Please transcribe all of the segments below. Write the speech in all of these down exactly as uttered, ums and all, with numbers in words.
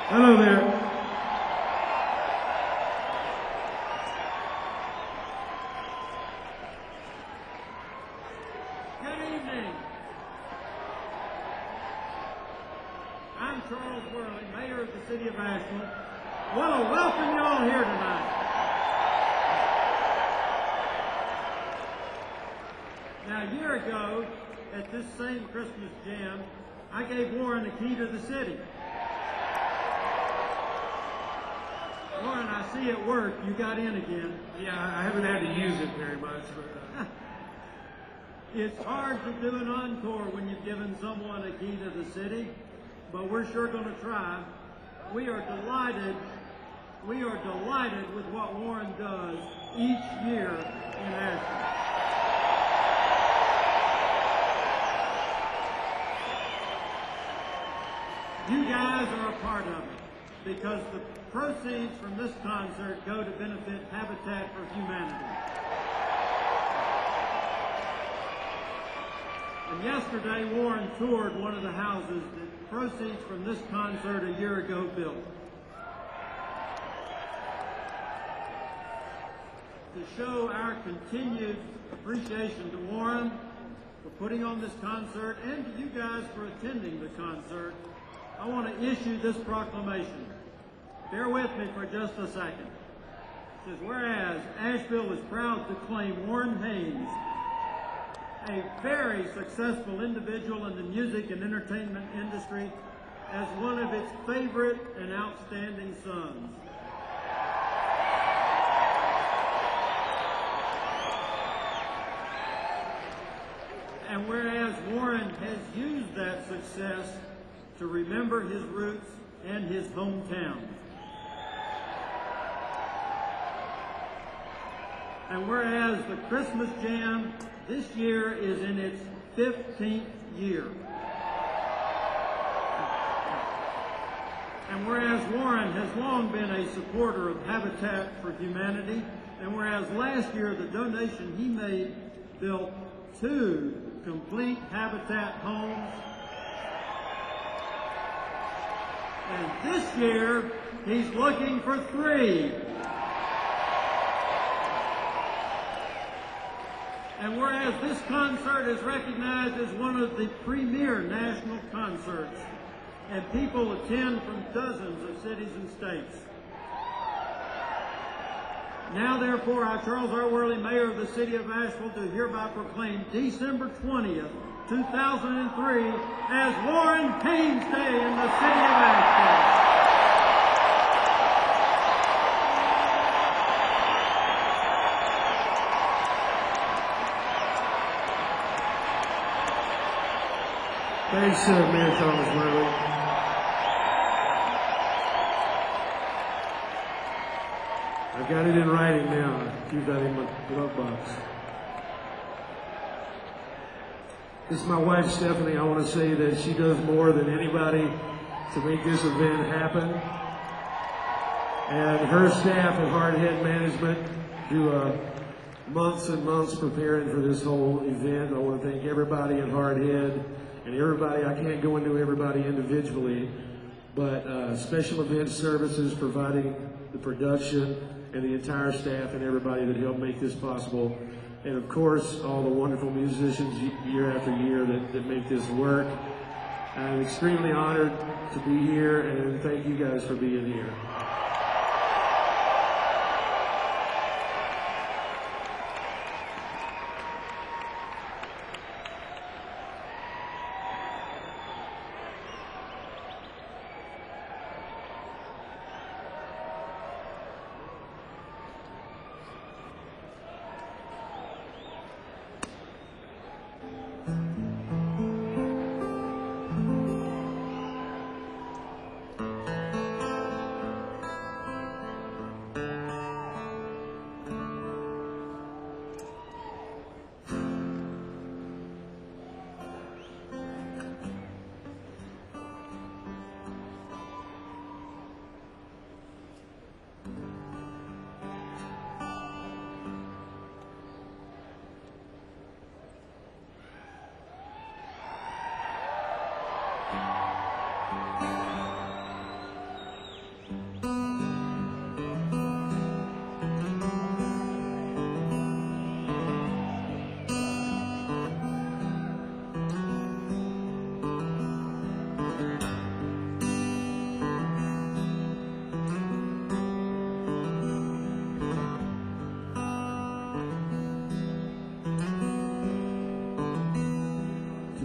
Hello there. Good evening. I'm Charles Worley, Mayor of the City of Asheville. Want to welcome you all here tonight. Now, a year ago, at this same Christmas jam, I gave Warren the key to the city. Warren, I see at work you got in again. Yeah, I haven't had to use it very much, but uh... It's hard to do an encore when you've given someone a key to the city, but we're sure going to try. We are delighted, we are delighted with what Warren does each year in Asheville. You guys are a part of it because the proceeds from this concert go to benefit Habitat for Humanity. And yesterday, Warren toured one of the houses that proceeds from this concert a year ago built. To show our continued appreciation to Warren for putting on this concert and to you guys for attending the concert, I want to issue this proclamation. Bear with me for just a second. It says, whereas Asheville is proud to claim Warren Haynes, a very successful individual in the music and entertainment industry, as one of its favorite and outstanding sons. And whereas Warren has used that success to remember his roots and his hometown. And whereas the Christmas Jam this year is in its fifteenth year. And whereas Warren has long been a supporter of Habitat for Humanity, and whereas last year the donation he made built two complete Habitat homes, and this year he's looking for three. And whereas this concert is recognized as one of the premier national concerts, and people attend from dozens of cities and states. Now, therefore, I, Charles R. Worley, Mayor of the City of Asheville, do hereby proclaim December twentieth, two thousand three, as Warren Haynes Day in the City of Asheville. Thanks, uh, Mayor Thomas Worley. I've got it in writing now. Keep that in my glove box. This is my wife, Stephanie. I want to say that she does more than anybody to make this event happen. And her staff at Hardhead Management do uh, months and months preparing for this whole event. I want to thank everybody at Hardhead. And everybody, I can't go into everybody individually, but uh, Special Event Services providing the production and the entire staff and everybody that helped make this possible. And of course, all the wonderful musicians year after year that, that make this work. I'm extremely honored to be here, and thank you guys for being here.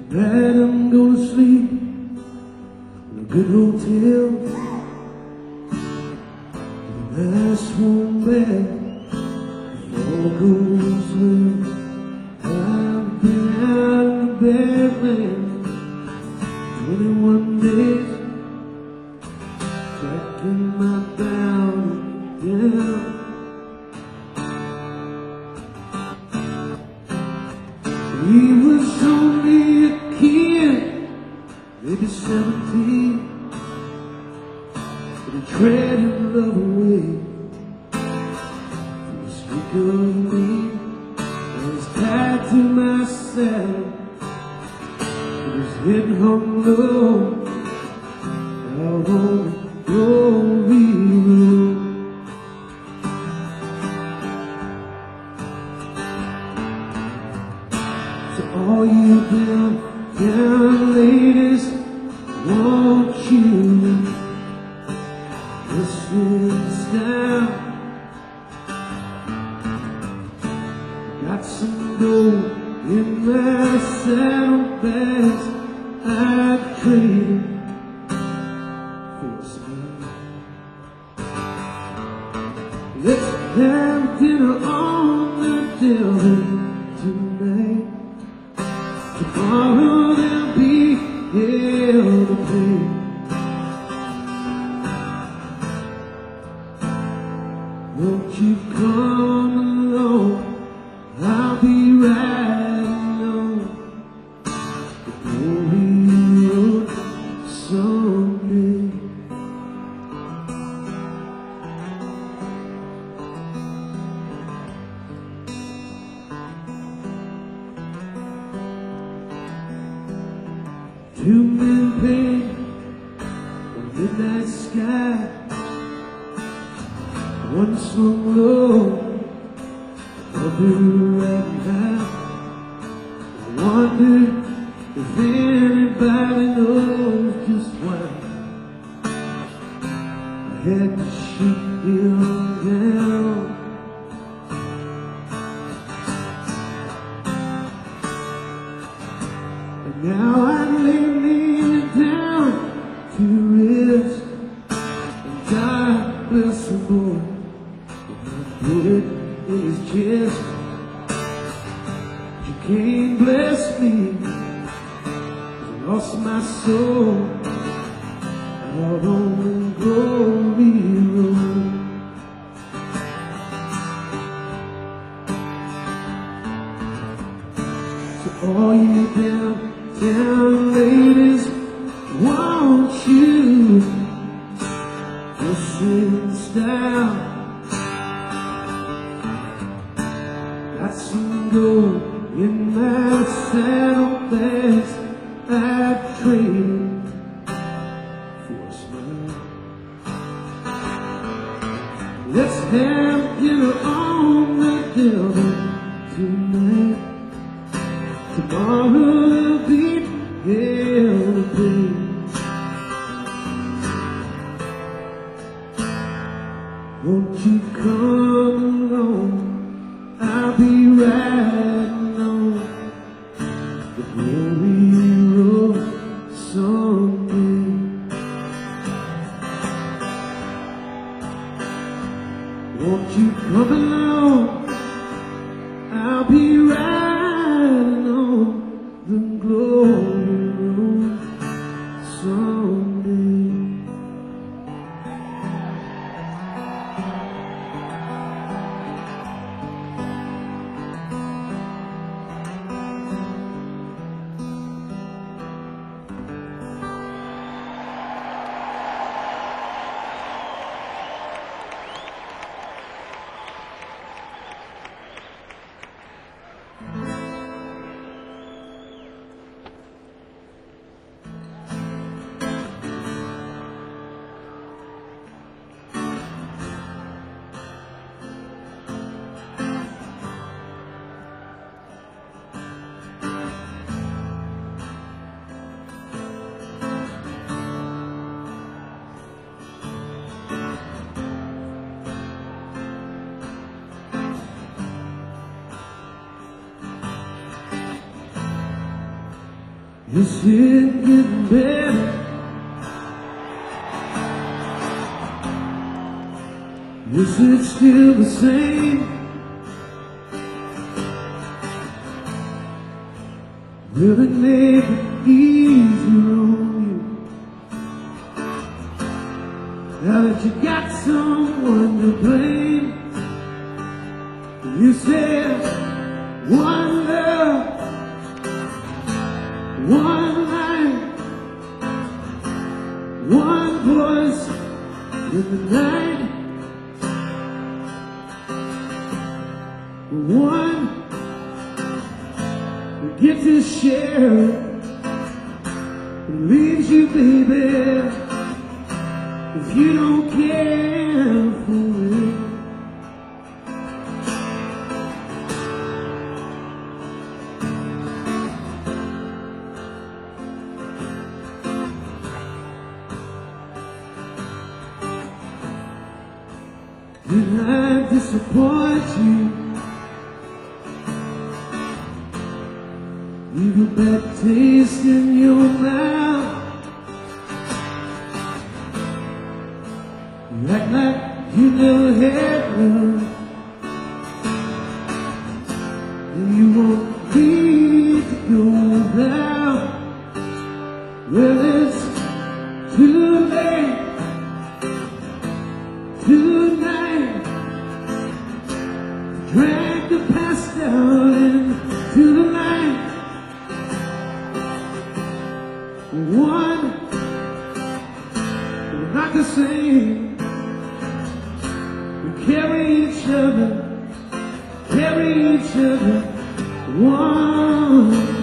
Tonight I'm gonna sleep in a good hotel, a nice warm bed. If all goes well, I've been out of bed, man, twenty-one days, tracking my bounty down. He was only a kid, maybe seventeen, but he traded love away for a streak of me. I was tied to my saddle, with his head hung low, out on the glory road. So all you down, down ladies, won't you listen down? Got some gold in my saddlebags, I'd trade for a smile. Let's have dinner on the devil tonight. Tomorrow there'll be hell to pay. Won't you come along? I'll be riding on the glory road someday. Two men paint on the midnight sky. One swung low, other right high. I wonder if anybody knows just why I had to shoot him down. And now I lay me down to rest, and God bless the boy with my bullet in his chest. But you can't bless me, 'cause I lost my soul out on the glory road. So all you down, down ladies, won't you listen style? Got some gold in my saddlebags, I'd trade for a smile. Let's have dinner on the devil tonight. Tomorrow there'll be hell to pay. Won't you come along? I'll be riding on the glory road someday. Won't you come along? I'll be riding on the Yes, it's getting better. Yes, it's still the same. Will it make it easier on you? Now that you got someone to blame. You said one love, one life, one voice in the night, one who gets to share and leaves you, baby, if you don't care for it. Did I disappoint you? Leave a bad taste in your mouth. You act like you never had love, and you want me to go now. Well, it's too late tonight. Drag the past out into the night. One, we're not the same. We carry each other, carry each other. One.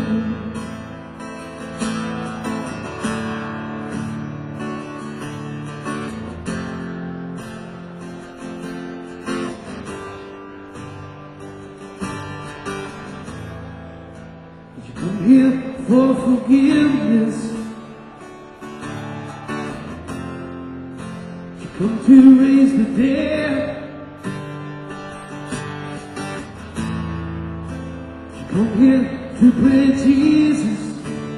I'm here for forgiveness. You come to raise the dead. You come here to pray Jesus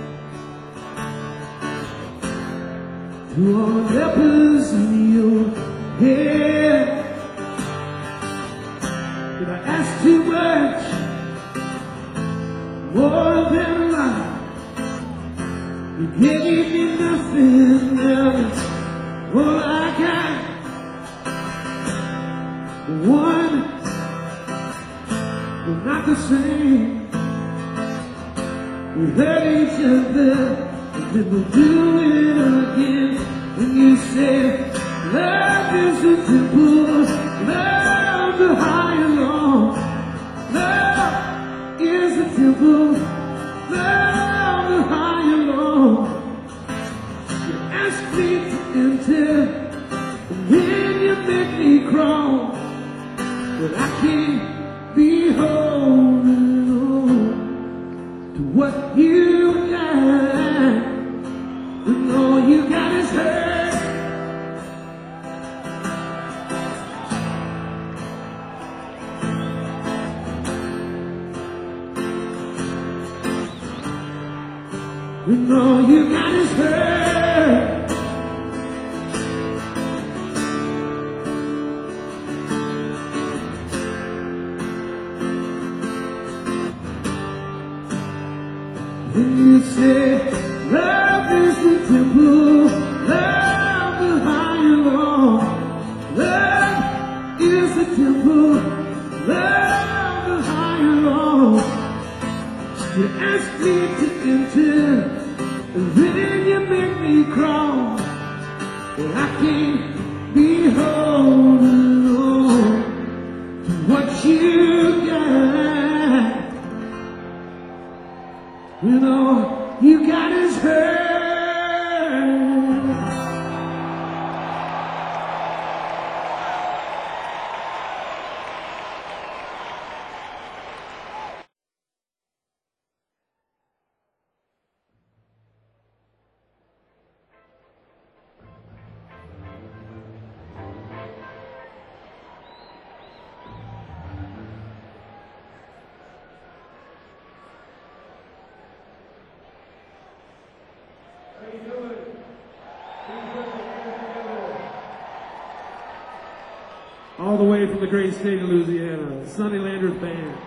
to all the lepers in your head. Did I ask too much? More than life. You gave me nothing else. All I got. One, we're not the same. We hurt each other, and then we'll do it again. And you said, love is a temple, love the high and low. Love is a temple, love the high and low. You ask me to enter, and then you make me crawl. But I can't be holding on to what you got, and all you got is hurt. And all you got is hurt. And you say, love is the temple, love the high and low. Love is the temple, love the high and low. You ask me to enter, and then you make me crawl. And I can't be holding on to what you got. You know, you got his hurt. All the way from the great state of Louisiana, Sonny Landers Band.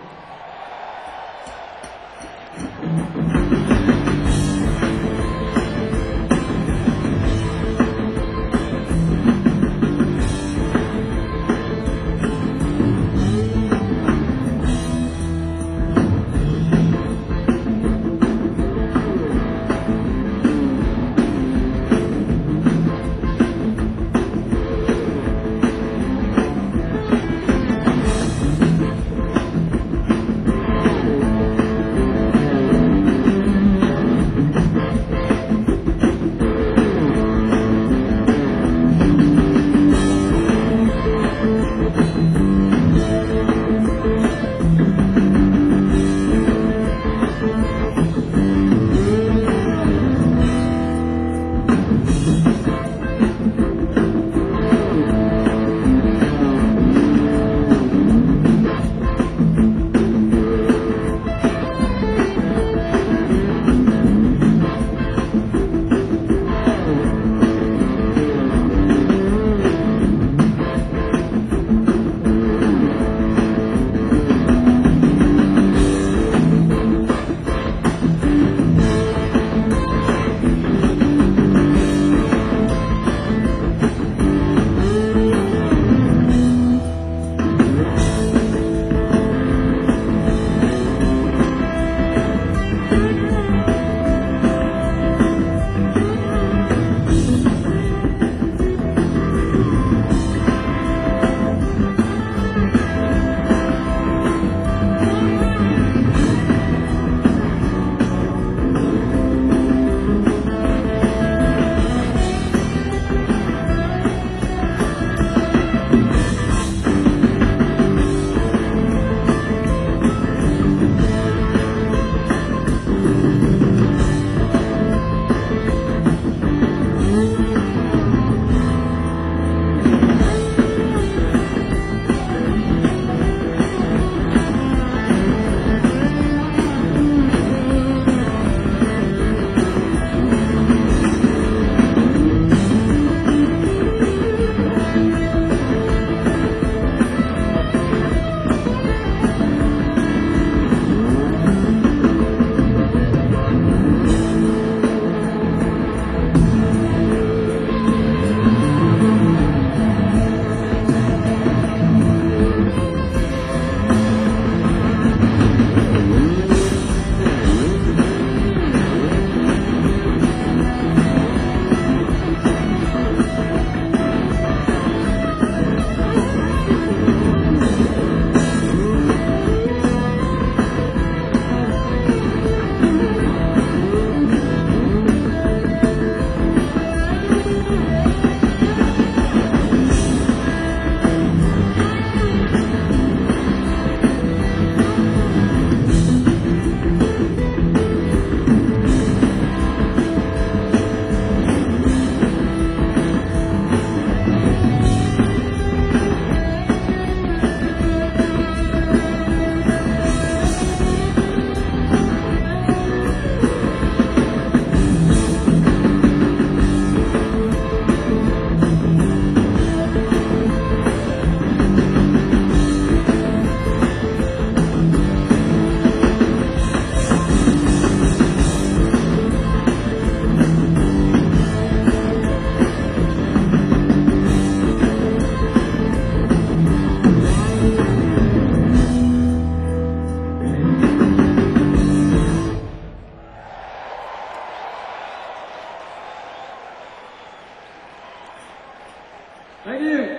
Thank you.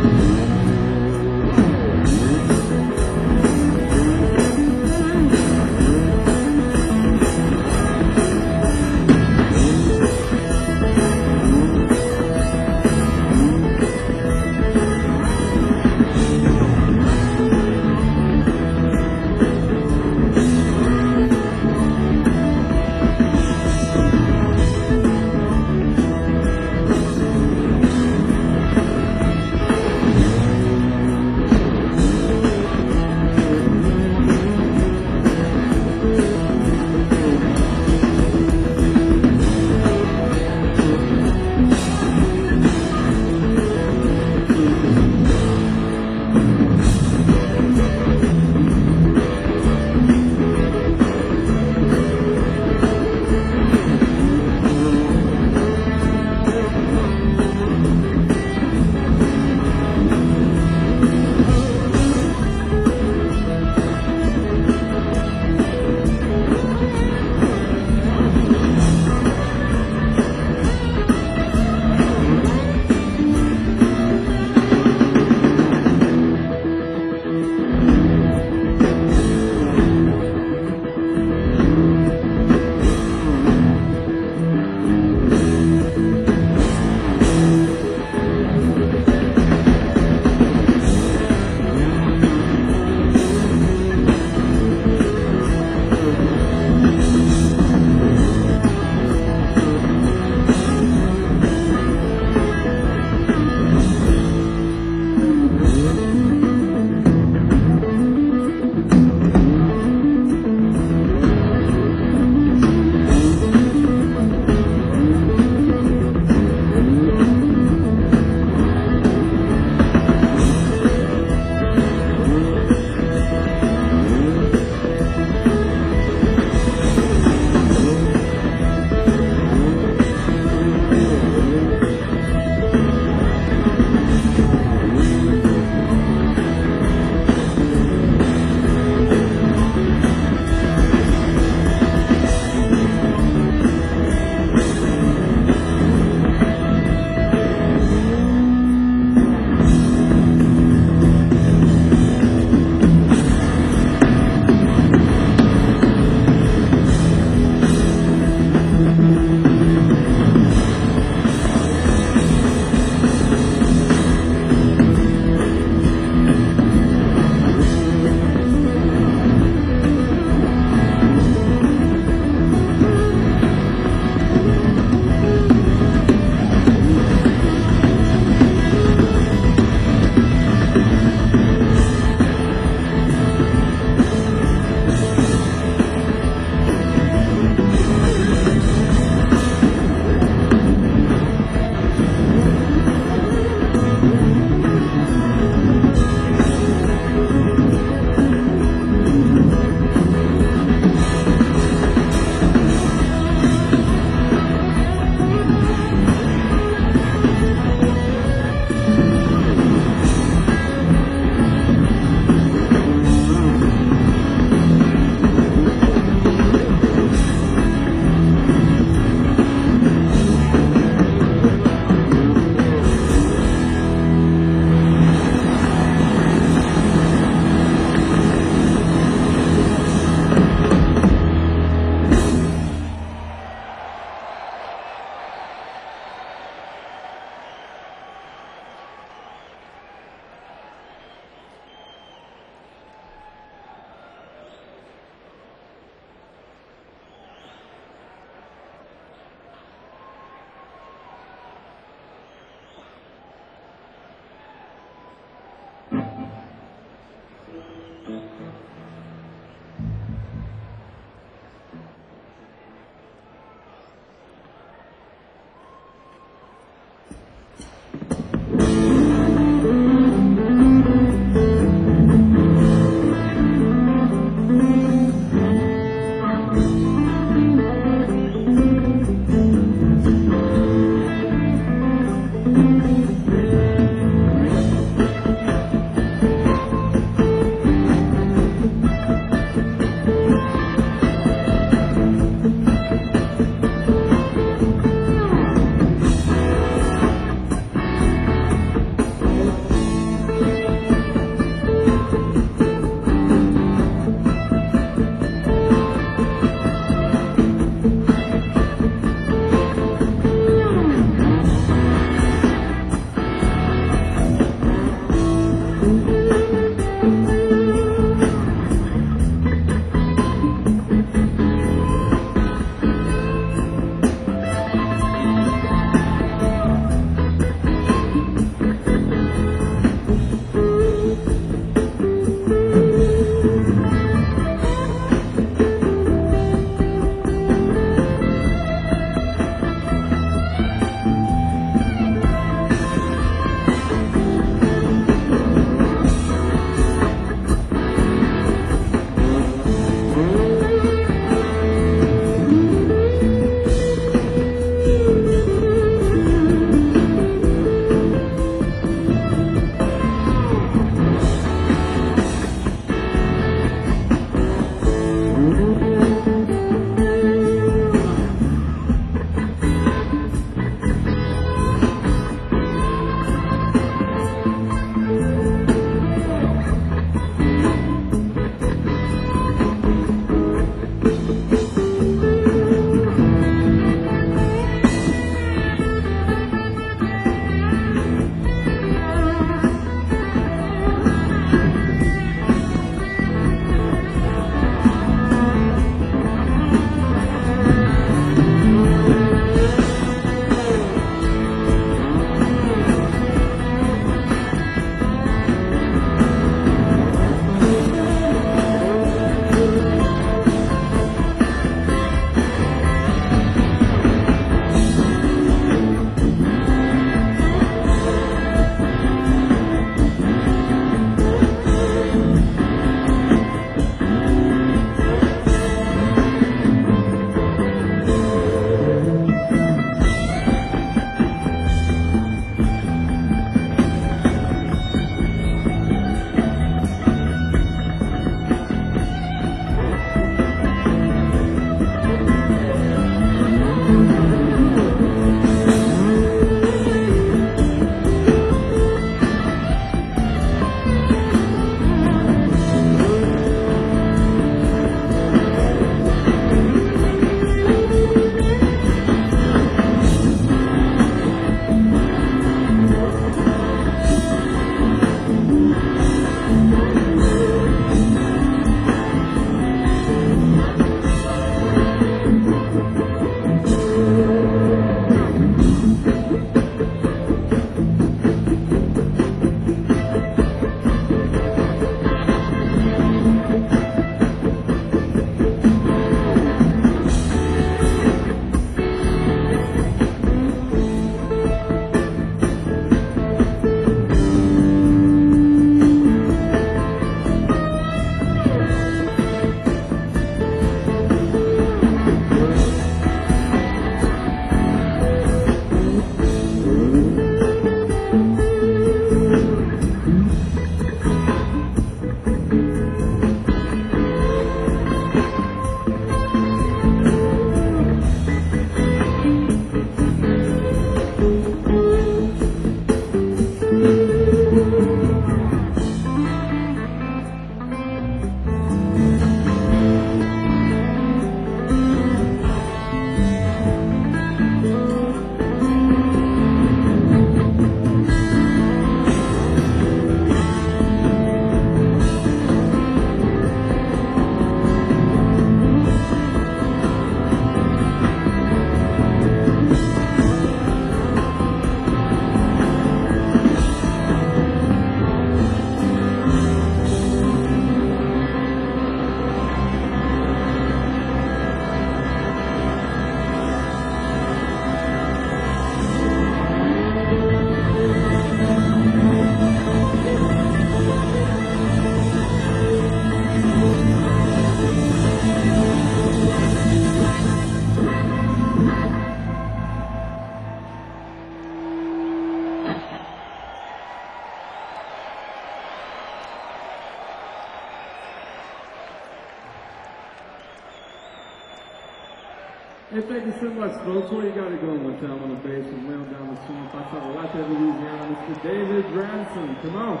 Hey, thank you so much, folks. Where you got it going one time on the bass and round down the swing. Fox out of Lafayette, Louisiana, Mister David Ransom. Come on.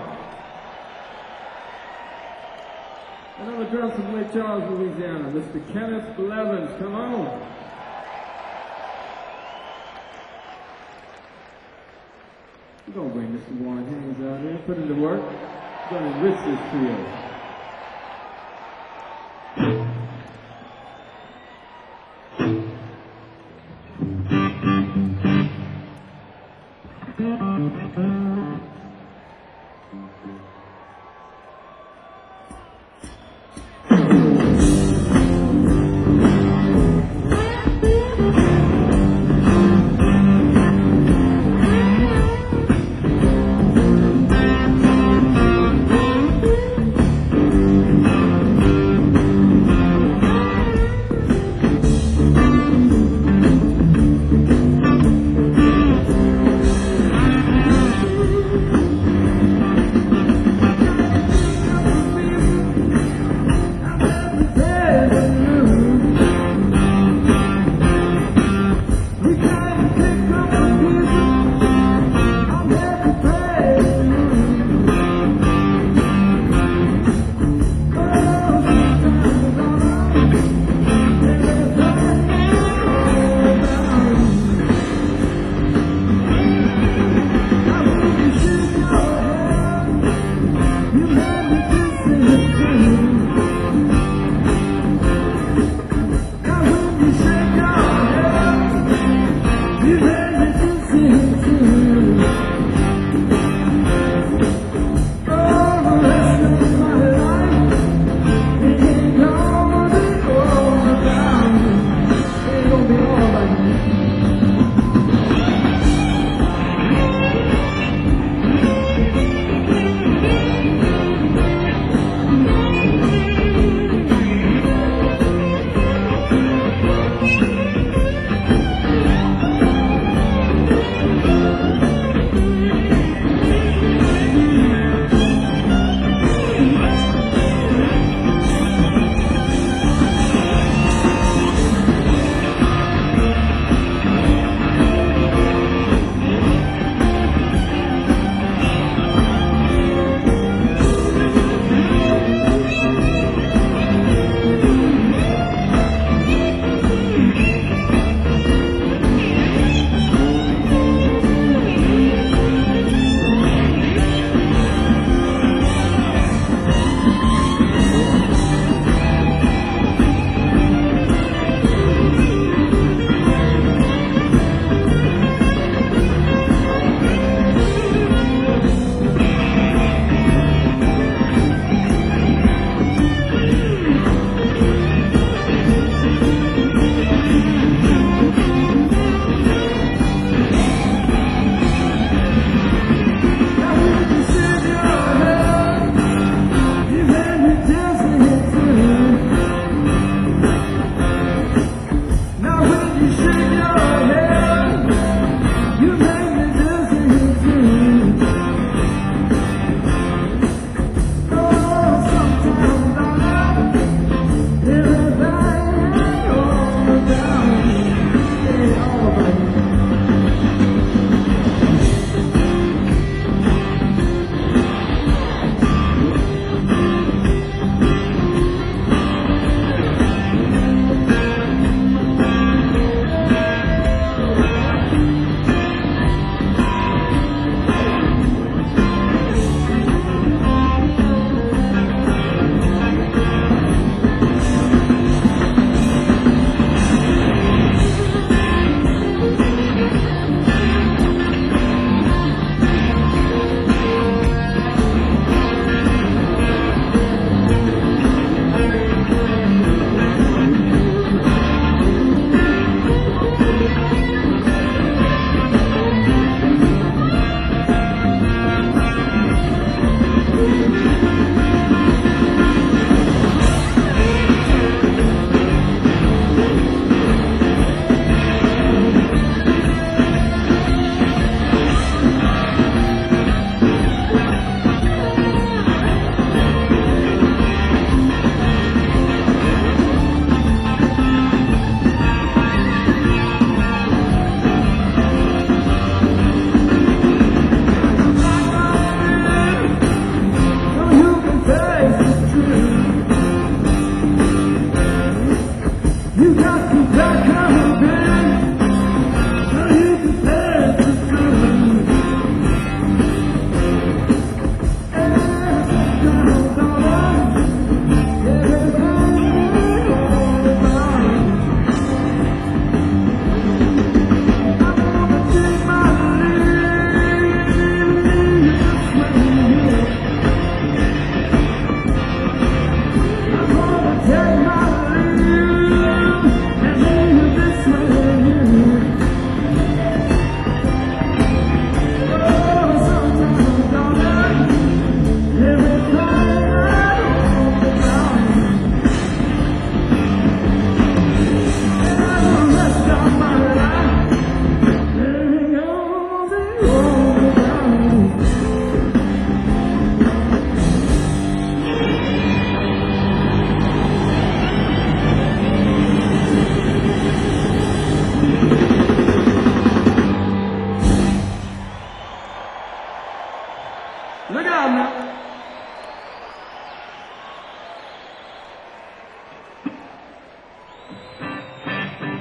Another drum from Lake Charles, Louisiana, Mister Kenneth Blevins. Come on. We're going to bring Mister Warren Haynes out here, put him to work. We're going to enrich this trio.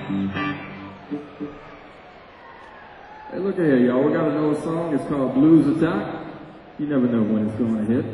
Hey, look here, y'all. We got another song. It's called Blues Attack. You never know when it's going to hit.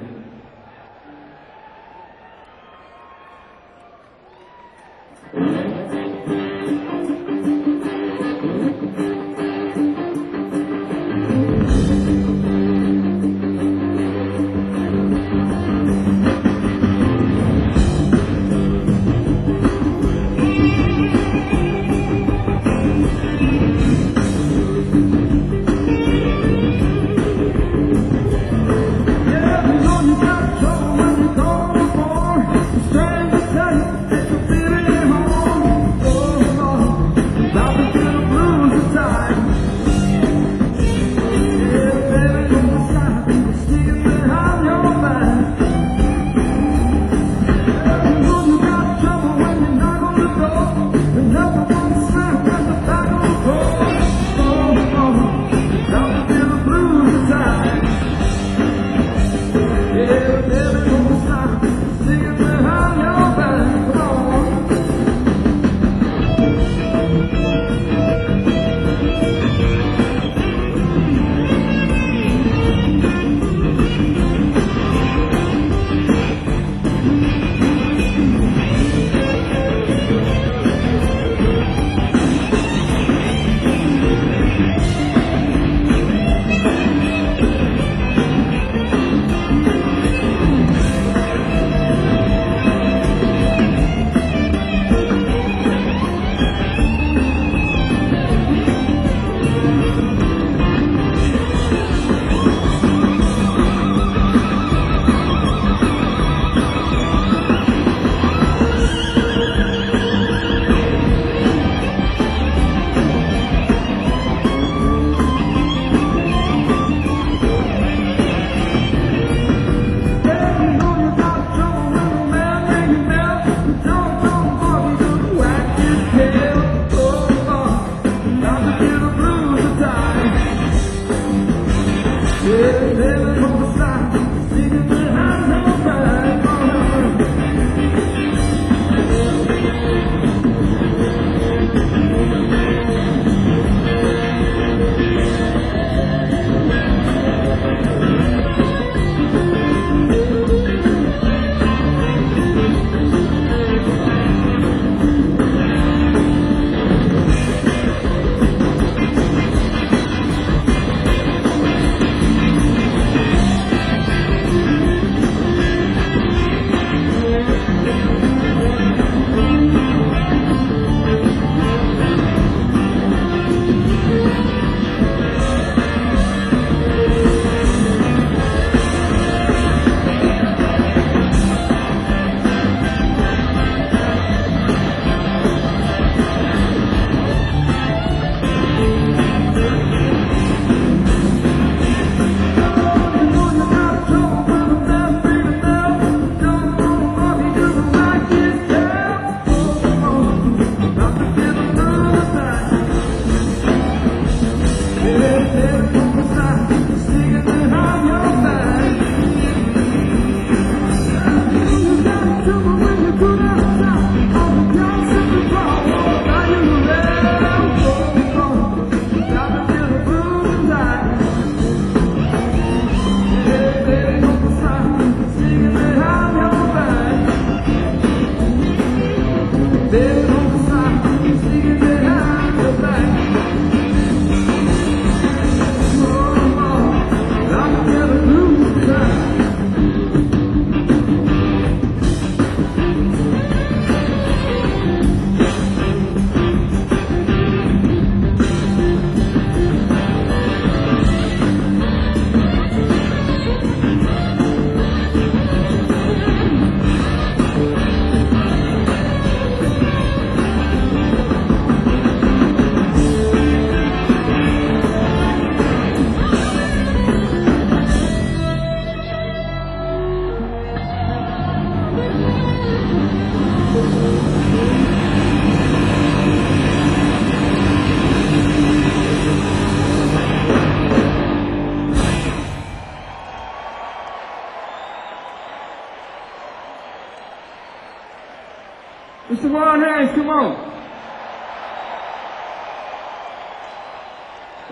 Mister Ron Hayes, come on.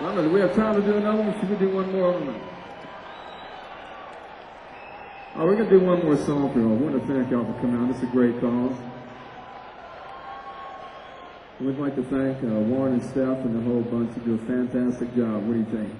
I don't know, do we have time to do another one? Should we do one more? Oh, we're going to do one more song for y'all. I want to thank y'all for coming out. This is a great cause. We'd like to thank uh, Warren and Steph and the whole bunch. You do a fantastic job. What do you think?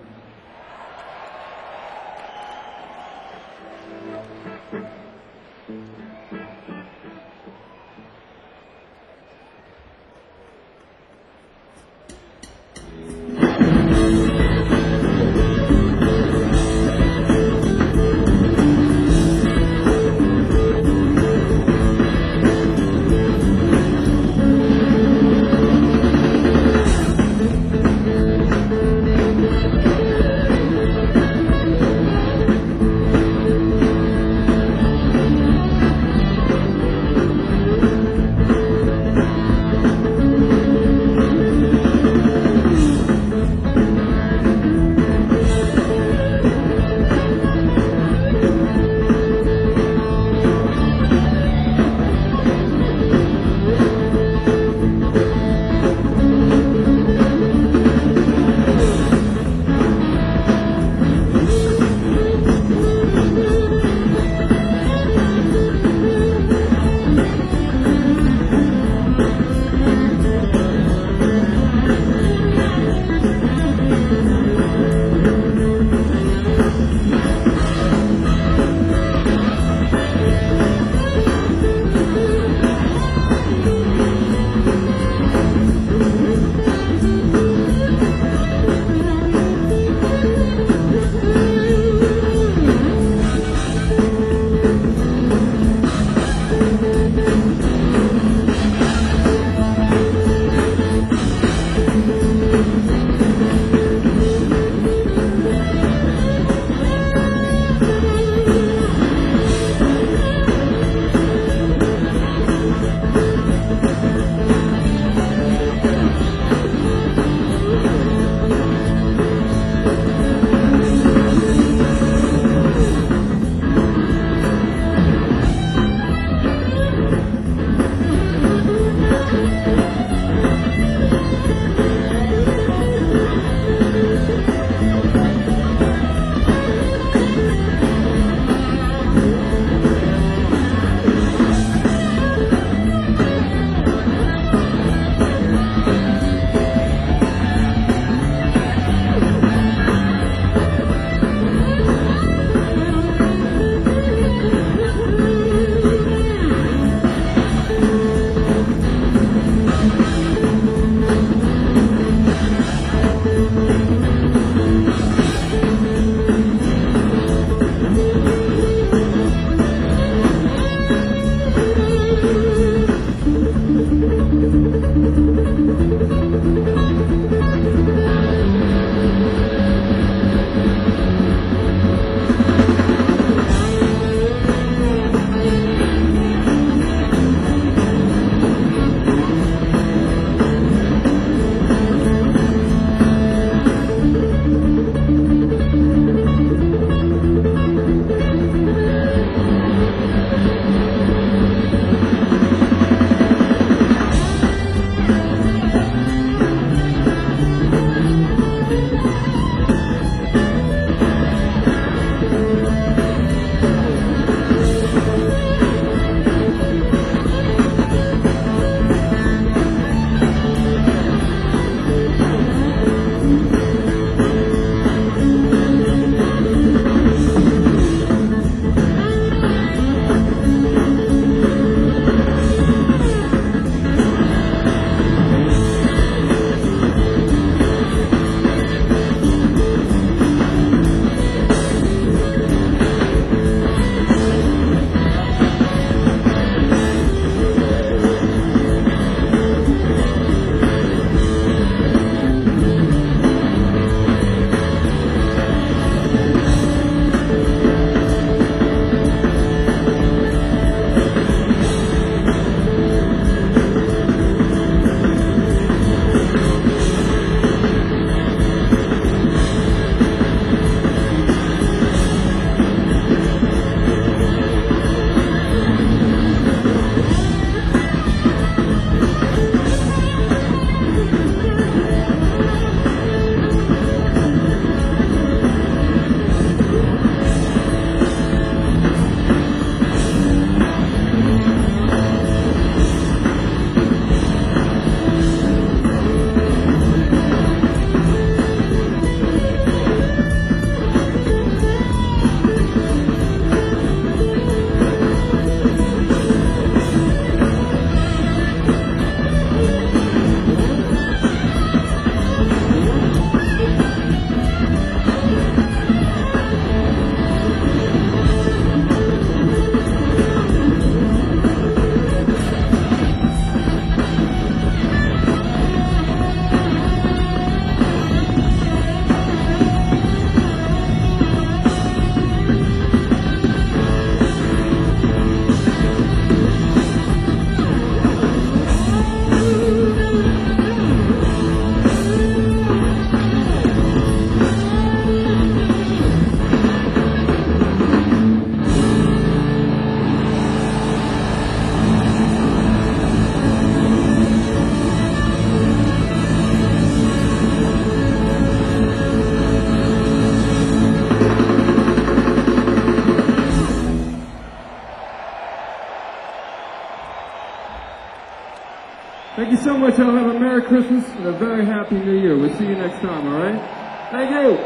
Thank you so much. Y'all have a Merry Christmas and a very Happy New Year. We'll see you next time, all right? Thank you.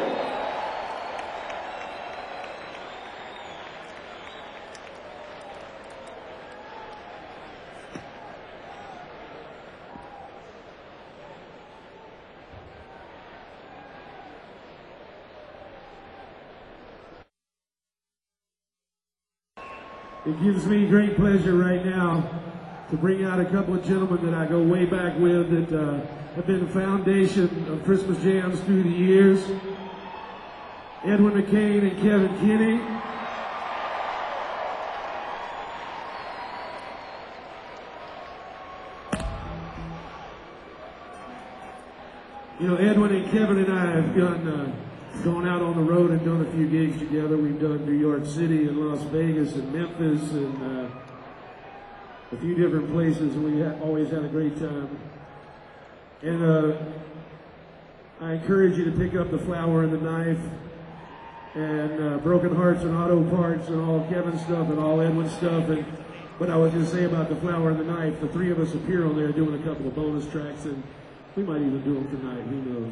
It gives me great pleasure right now to bring out a couple of gentlemen that I go way back with that uh, have been the foundation of Christmas jams through the years. Edwin McCain and Kevin Kinney. You know, Edwin and Kevin and I have done, uh, gone out on the road and done a few gigs together. We've done New York City and Las Vegas and Memphis and uh, a few different places, and we ha- always had a great time. And uh, I encourage you to pick up The Flower and the Knife and uh, Broken Hearts and Auto Parts and all Kevin's stuff and all Edwin's stuff. And what I was going to say about The Flower and the Knife, the three of us appear on there doing a couple of bonus tracks, and we might even do them tonight, who knows.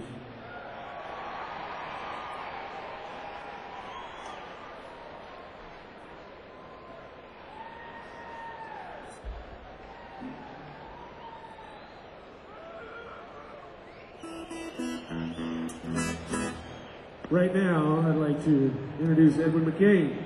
Right now, I'd like to introduce Edwin McCain.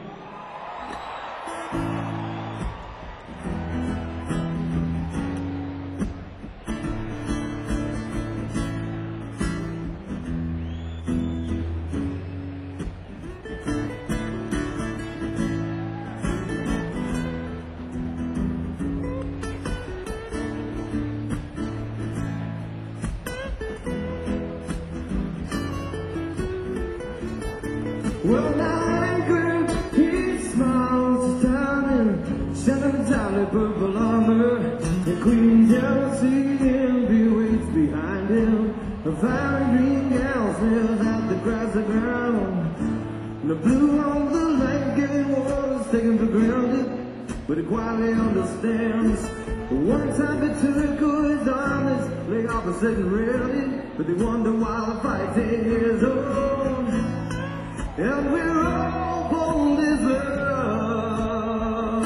Well, now anchored, he smiles down seven tiny purple armor. And Queen Jealousy envy waits behind him. A fiery green gown smells out the grassy ground. The blue on the lake giving water's taken for granted, but he quietly understands. One time he took his armies, lay opposite and ready, but they wonder why the fighting is on. And we're all bold as love.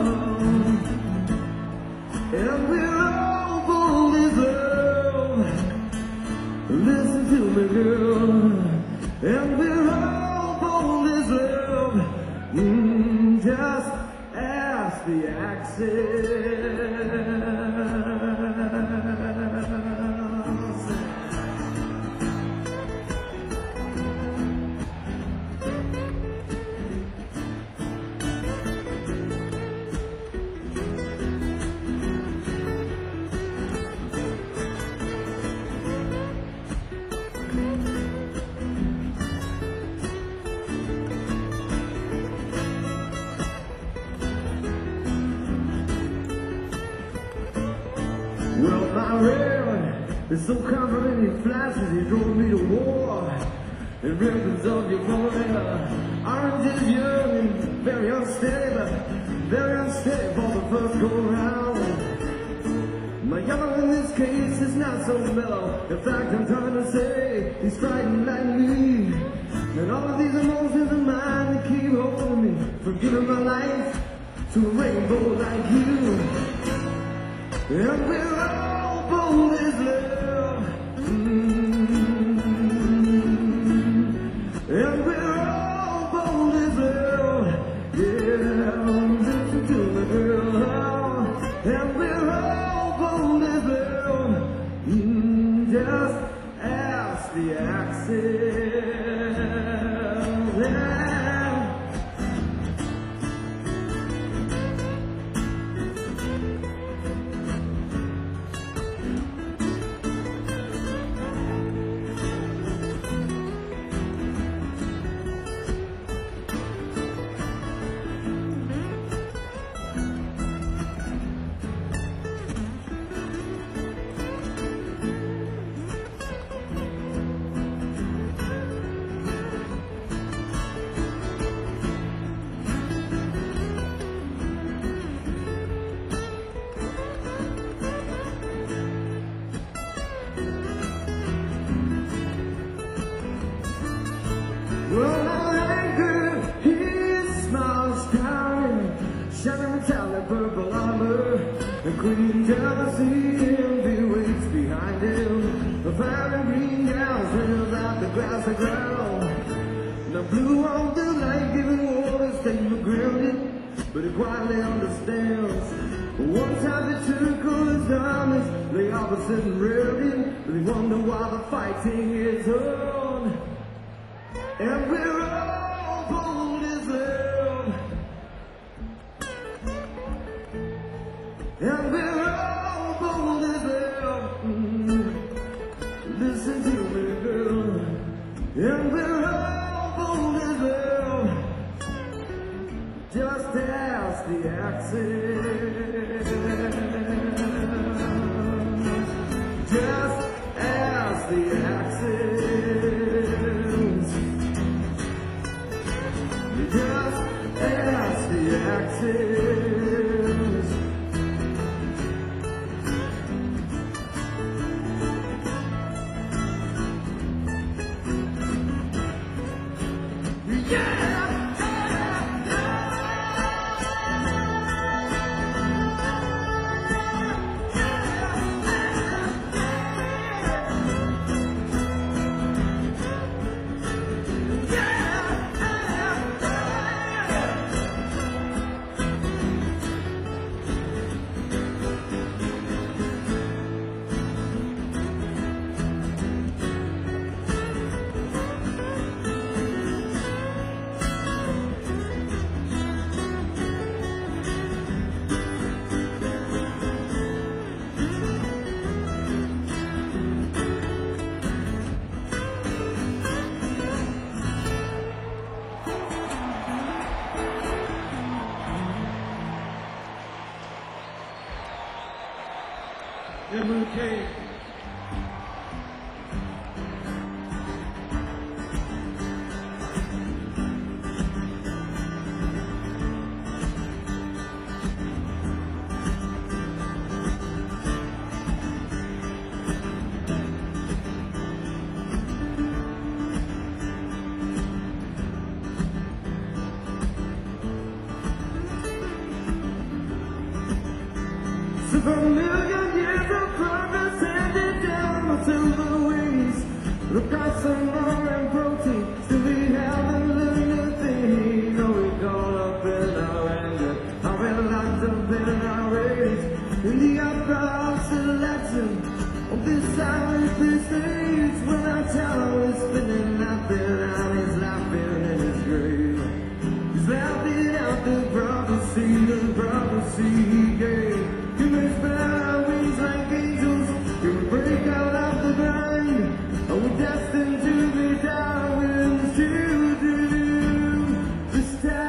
And we're all bold as love. Listen to me, girl. And we're all bold as love. Mm, just ask the accent. Well, my rail is so confident he flashes, he drove me to war. And ribbons of euphoria, orange is young and very unsteady, but very unsteady for the first go round. My yellow in this case is not so mellow. In fact, I'm trying to say he's frightened like me. And all of these emotions of mine that keep holding me from giving my life to a rainbow like you. And we're all bold as love. Mm-hmm. And we're all bold as love. Yeah, listen to me, girl. And we're all bold as love. Mm, just ask the accent. Yeah. Queen jealousy, envy waits behind him. The fire green gals rails out the grass and ground. The blue on the light giving water stay grounded, but he quietly understands. One time they took all his diamonds, lay opposite and reeled him, but he wonder why the fighting is on. And we're all bold as hell. And we're all bold as hell. Mm. Listen to me, girl. And we're all bold as hell. Just ask the accent. Just ask the accent. Just ask the accent. M K. So for a million years of progress handed down the silver wings, look got some more and protein, still we haven't learned a thing. No, we caught up in our anger, I've been locked up in our rage, in the uproar of selection, on this side of this stage, when our tower is spinning, laughing and he's laughing in his grave. He's laughing out the prophecy, the prophecy he gave. You may spread our wings like angels, you will break out of the grind. Are we destined to be Darwin's children this time?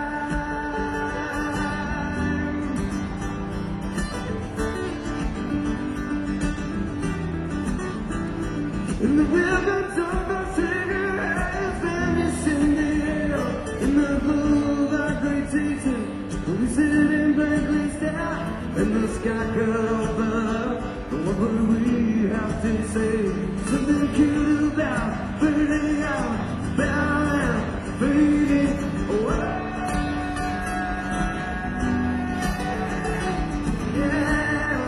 In the ribbons of our cigarettes vanish in the air, in the glow of our great teaching, we sit and blankly stare. And the sky could open up, but what would we have to say? Something cute about fading out, bound out, fading away. Yeah.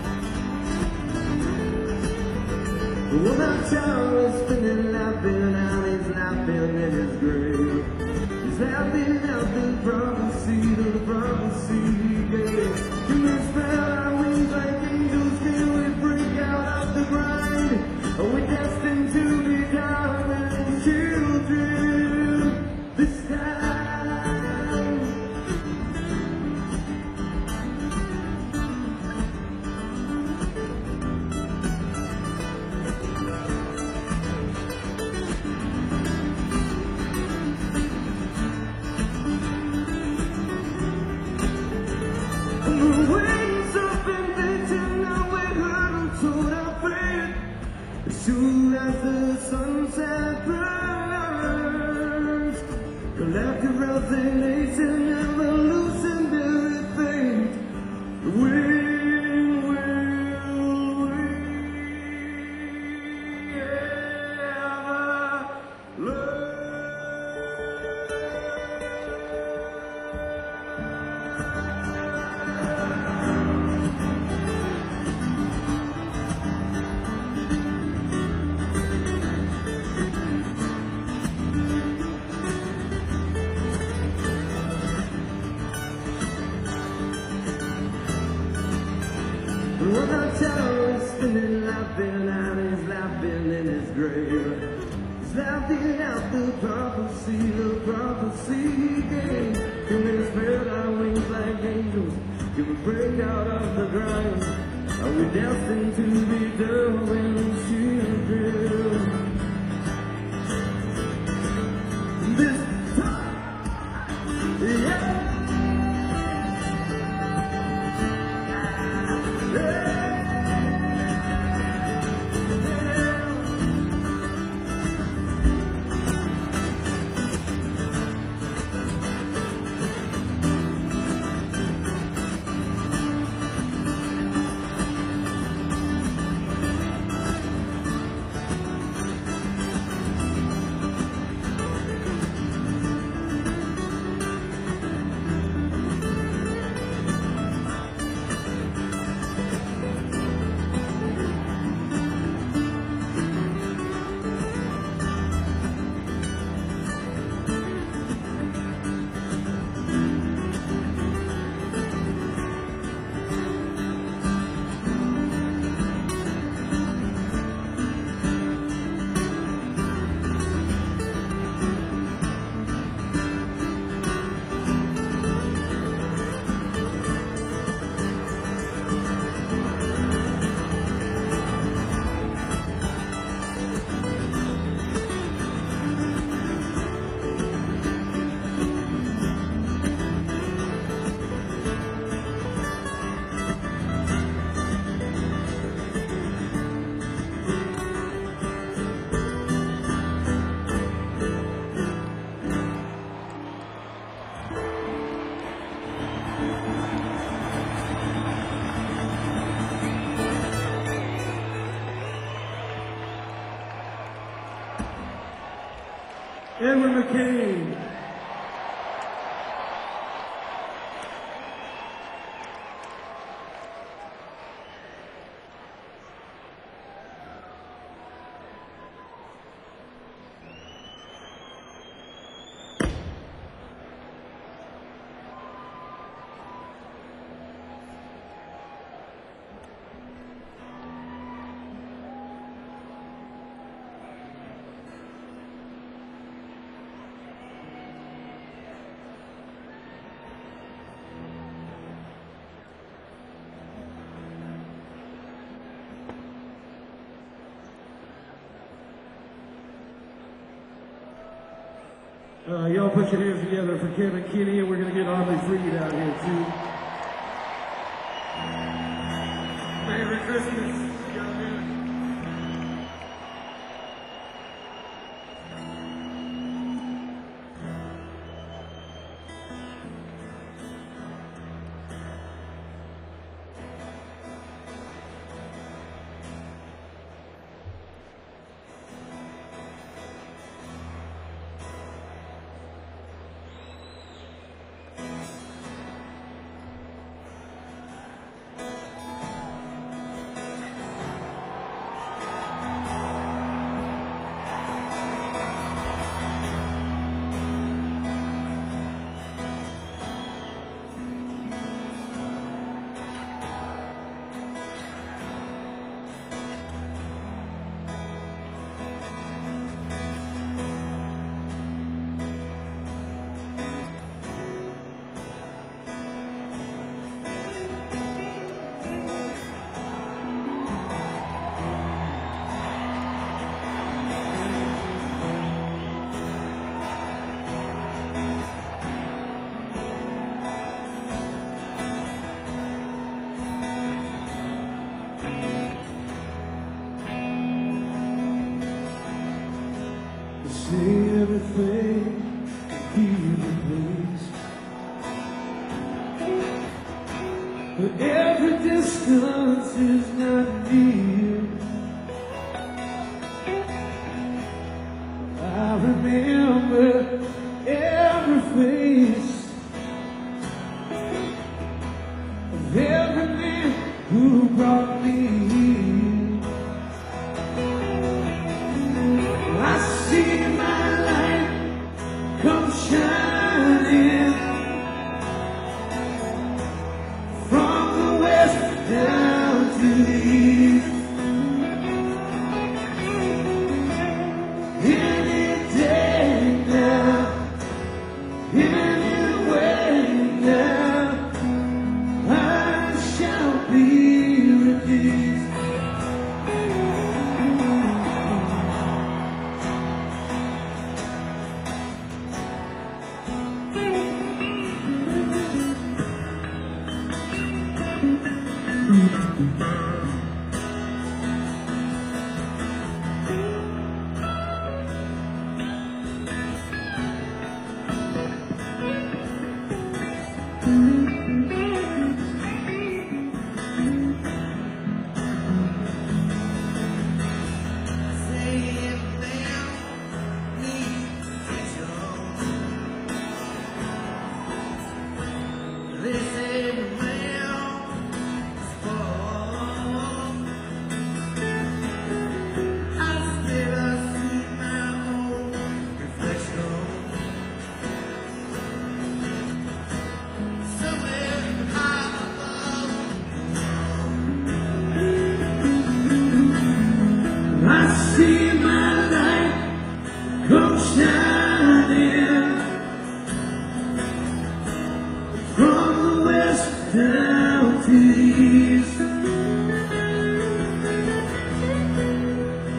When our child is spinning, laughing out, he's laughing in his grave. He's laughing out the prophecy, the prophecy he gave. You may spread our wings like angels, can we break out of the grind? Are we destined to be Darwin's children this time? Soon as the sunset burns, collective resignation, evolution, everything. The wind will we ever learn? grave. He's laughing out the prophecy, the prophecy game. Come and spread our wings like angels, give a break out of the ground. Are we destined to be done when children? This time, yeah. Edward McCain. Uh, y'all put your hands together for Kevin Kinney, and we're going to get Aubrey Freed out here, too. Merry Christmas. Y'all do it. Say everything, keep the place. But every distance is not near. I remember every face of every man who brought me here. I see my light come shining from the west down to the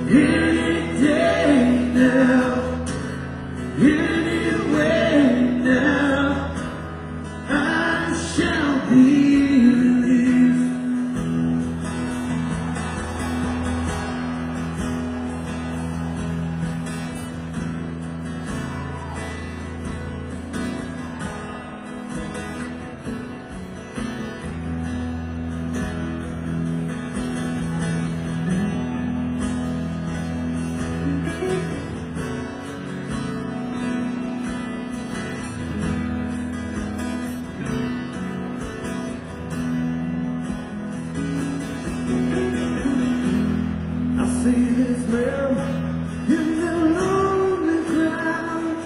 Any day now, anyway now, I shall be released. I see this man in the lonely crowd,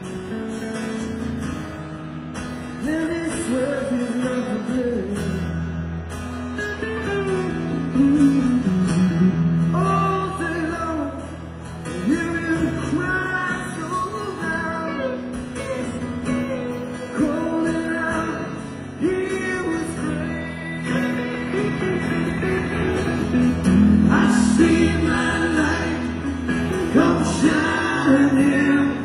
and he swears he's not today. All day long, I hear him cry so loud, calling out, he was great. I see my light come shining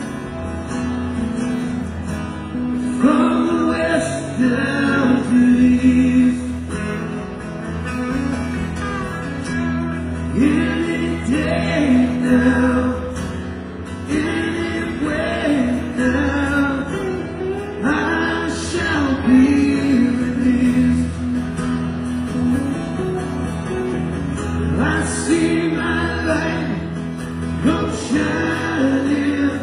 from the west down to the east. Any day now, anyway now, I shall be released. I see my light come shining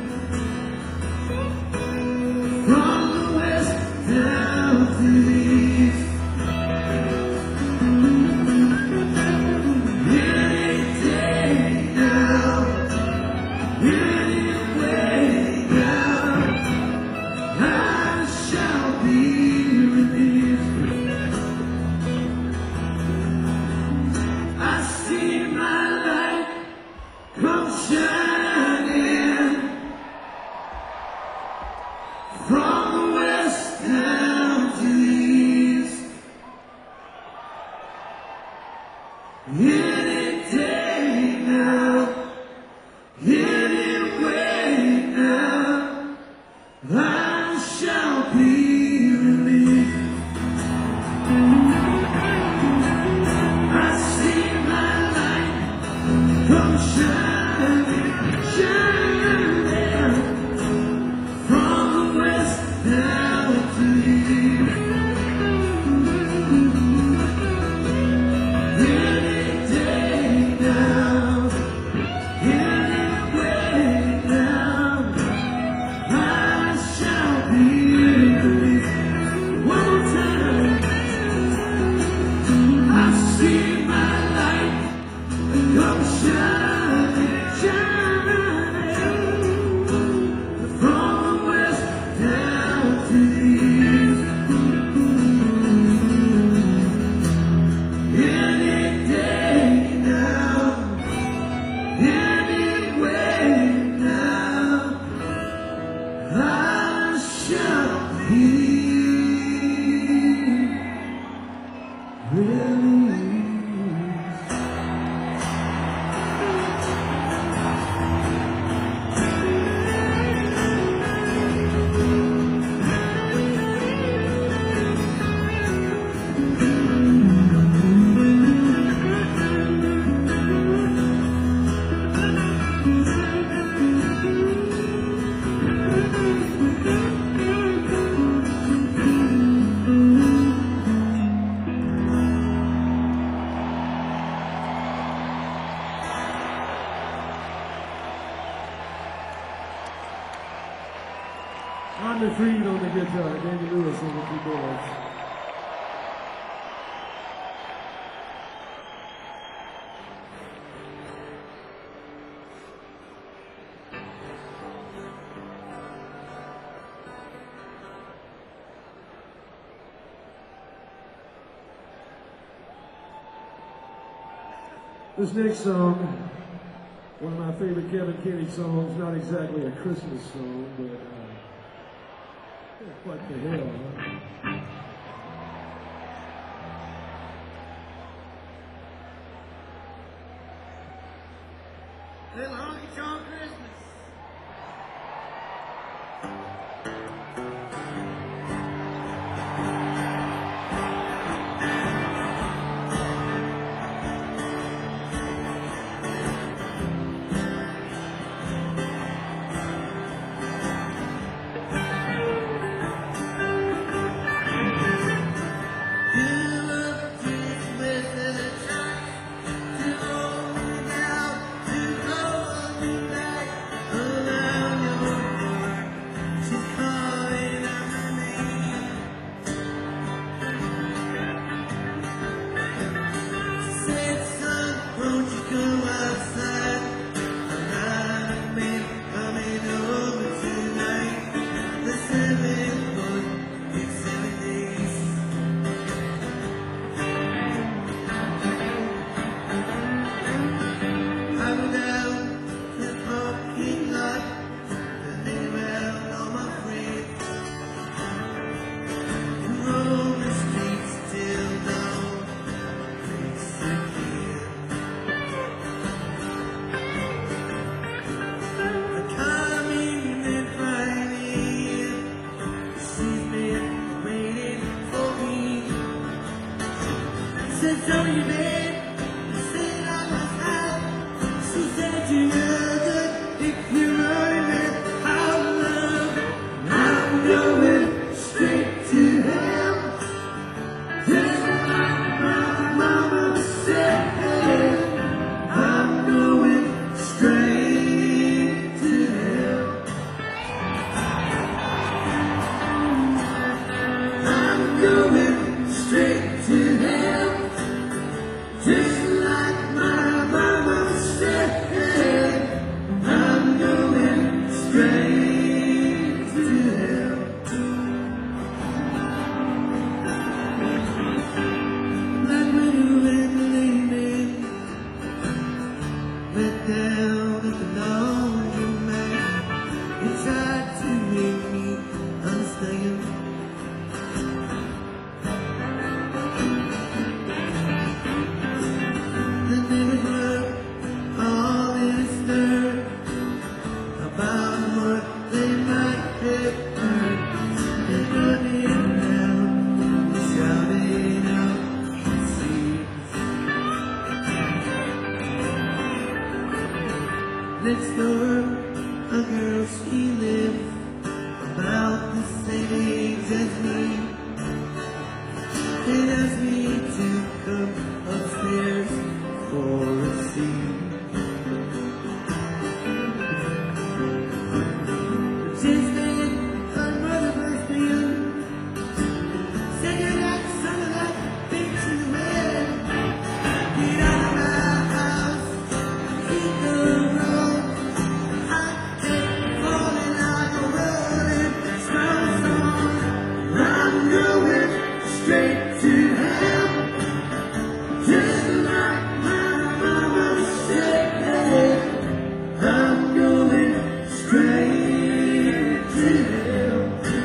from the west down to the east. Any day now, anyway now, I shall be released. I see my light come shining from the west down to the east. Any day now, anyway now, I shall be released. I see my light come shining, shining from the west down to the east. Any day now, anyway now, I shall be released. One more time. I see my light come shining, shining from the west down to the east. Any day now, anyway now, I shall be released. Rodney Freed on the guitar, Danny Lewis on the keyboards. This next song, one of my favorite Kevin Kenny songs, not exactly a Christmas song, but uh, what the hell, huh? Little honky tonk Christmas. Said, so you did. I said I was out. She said you know good if you're running it out of love. I'm going straight to hell. Just like my mama said. I'm going straight to hell. I'm going straight to hell. Just like my mama said, I'm going straight to hell. That widow and the lady went down at the laundromat. He tried to make me understand. Next door, a girl, she lives about the same age as me. They asked me to come upstairs for a seat. Just then, her mother burst in, said you got some of that bitch in the bed. Get out of my house, keep the road. Straight to hell, just like my mama said. I'm going straight to hell.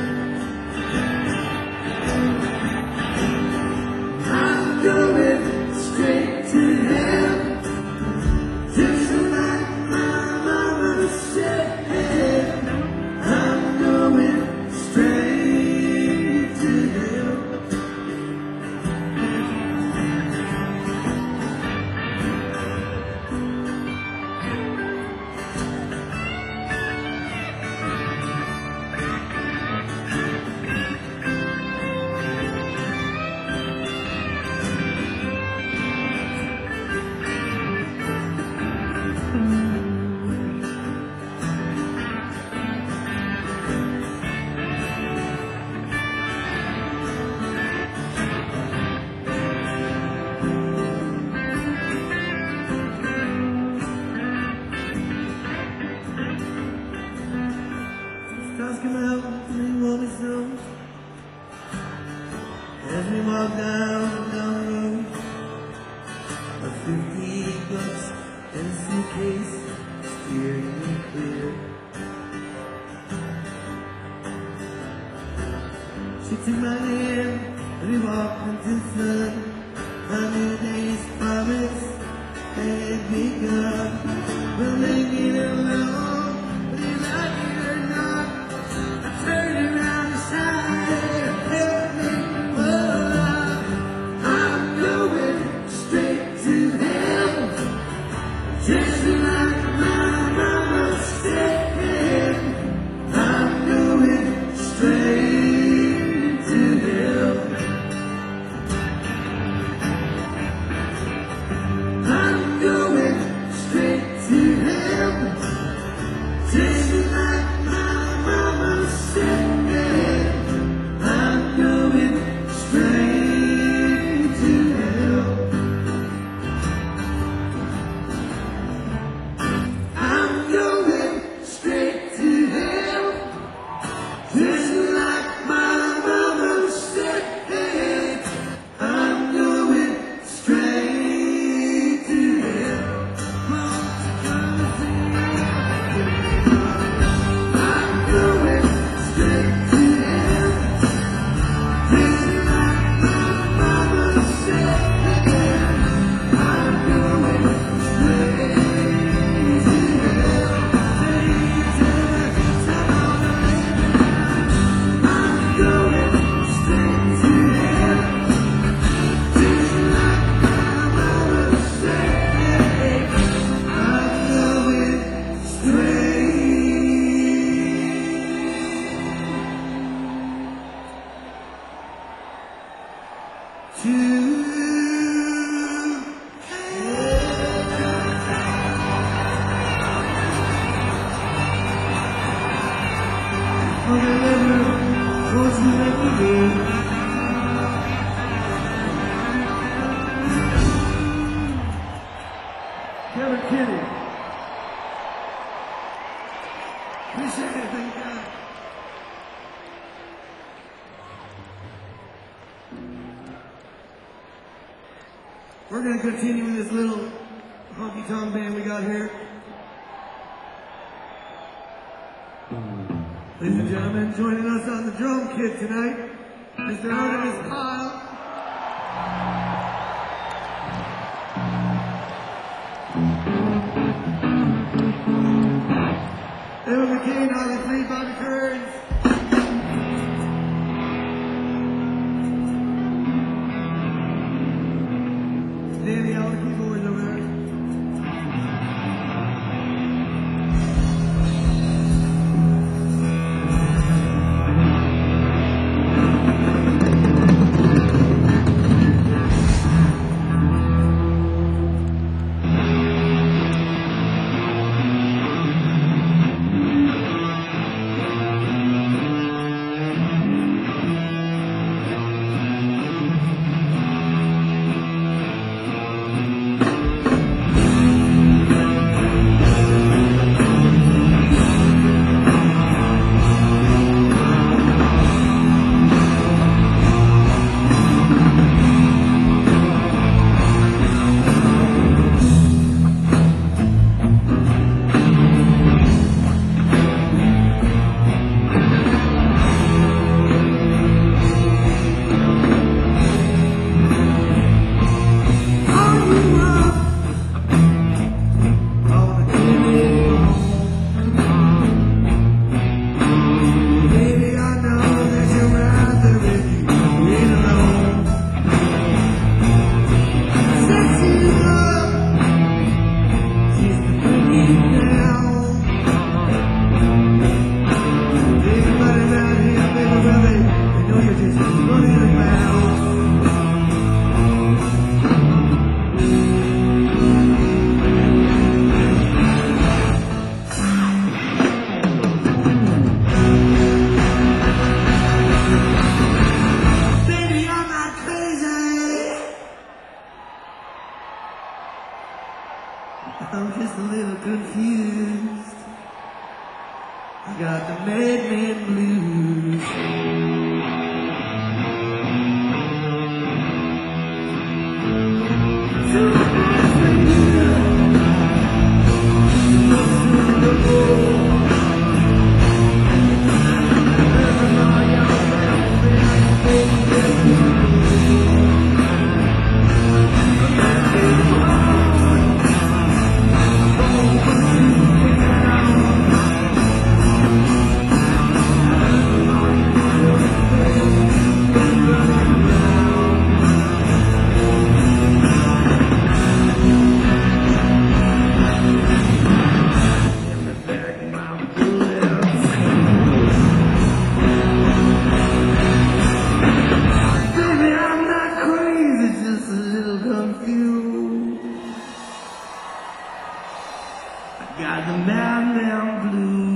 I'm going straight to hell, just like my mama said. I'm going straight to hell. Stars come out and they want me so. As we walk down, down the road, a fifty bucks and a suitcase steering me clear. She took my hand and we walked into the sun. A new day's promise had begun. We'll make it alone, whether you like it or not. I turn around and say, help me, oh, I'm going straight to hell, just like my mama said. I'm going straight to hell. I'm going straight to hell, just like my mama said. I'm going straight to hell. I'm going straight to hell, just like my mama said. I'm going straight to hell. I'm going straight to hell, just like my mama said. I'm going straight to hell. I'm going straight to hell, just like my mama said. I'm going straight to Kevin Kinney. Appreciate it, thank God. We're gonna continue with this little honky tonk band we got here. Ladies and gentlemen, joining us on the drum kit tonight, Mister Artemis Kyle. Evan McCain, Holly Fleet, Bobby Kearns. Danny, all the keyboards over there. I'm just a little confused. I got the madman blues. Got the mountain blues.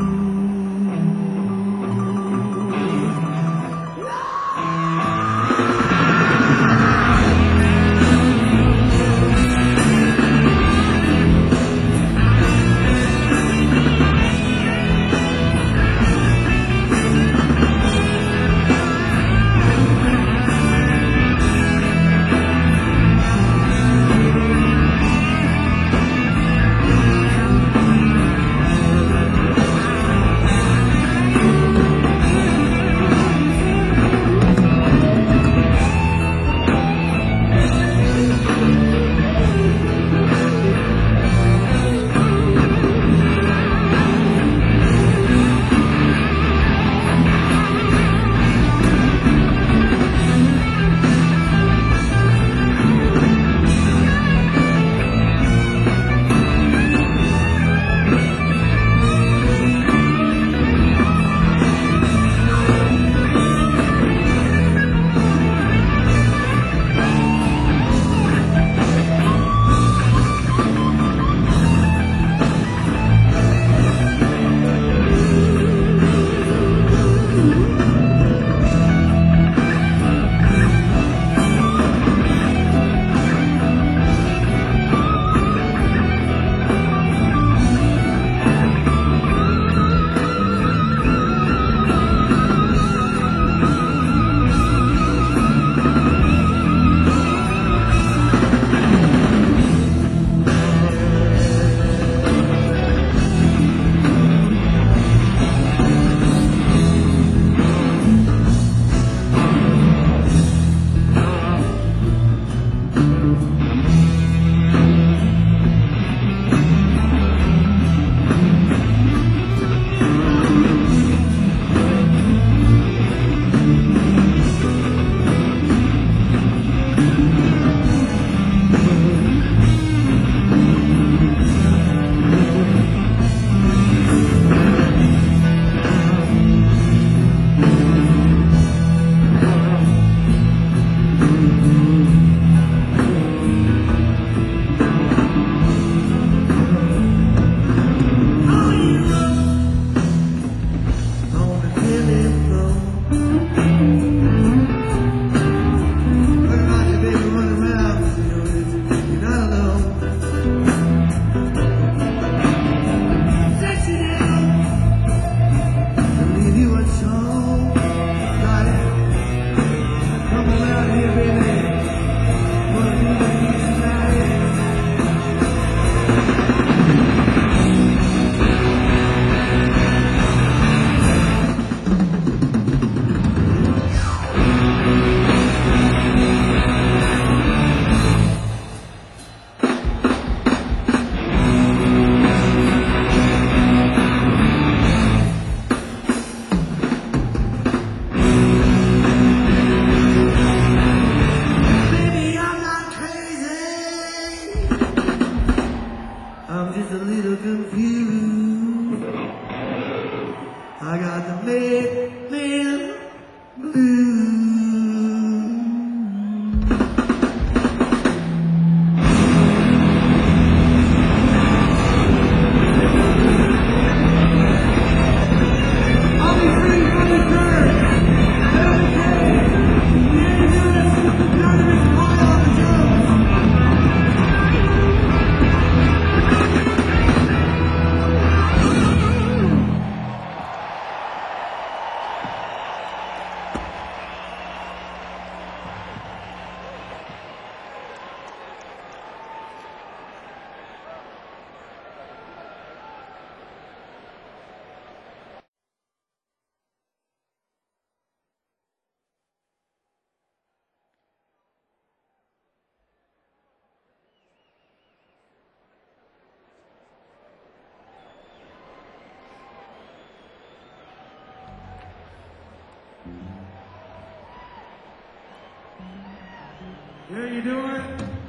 How you doing?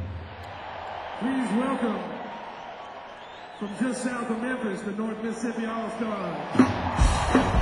Please welcome, from just south of Memphis, the North Mississippi All-Stars.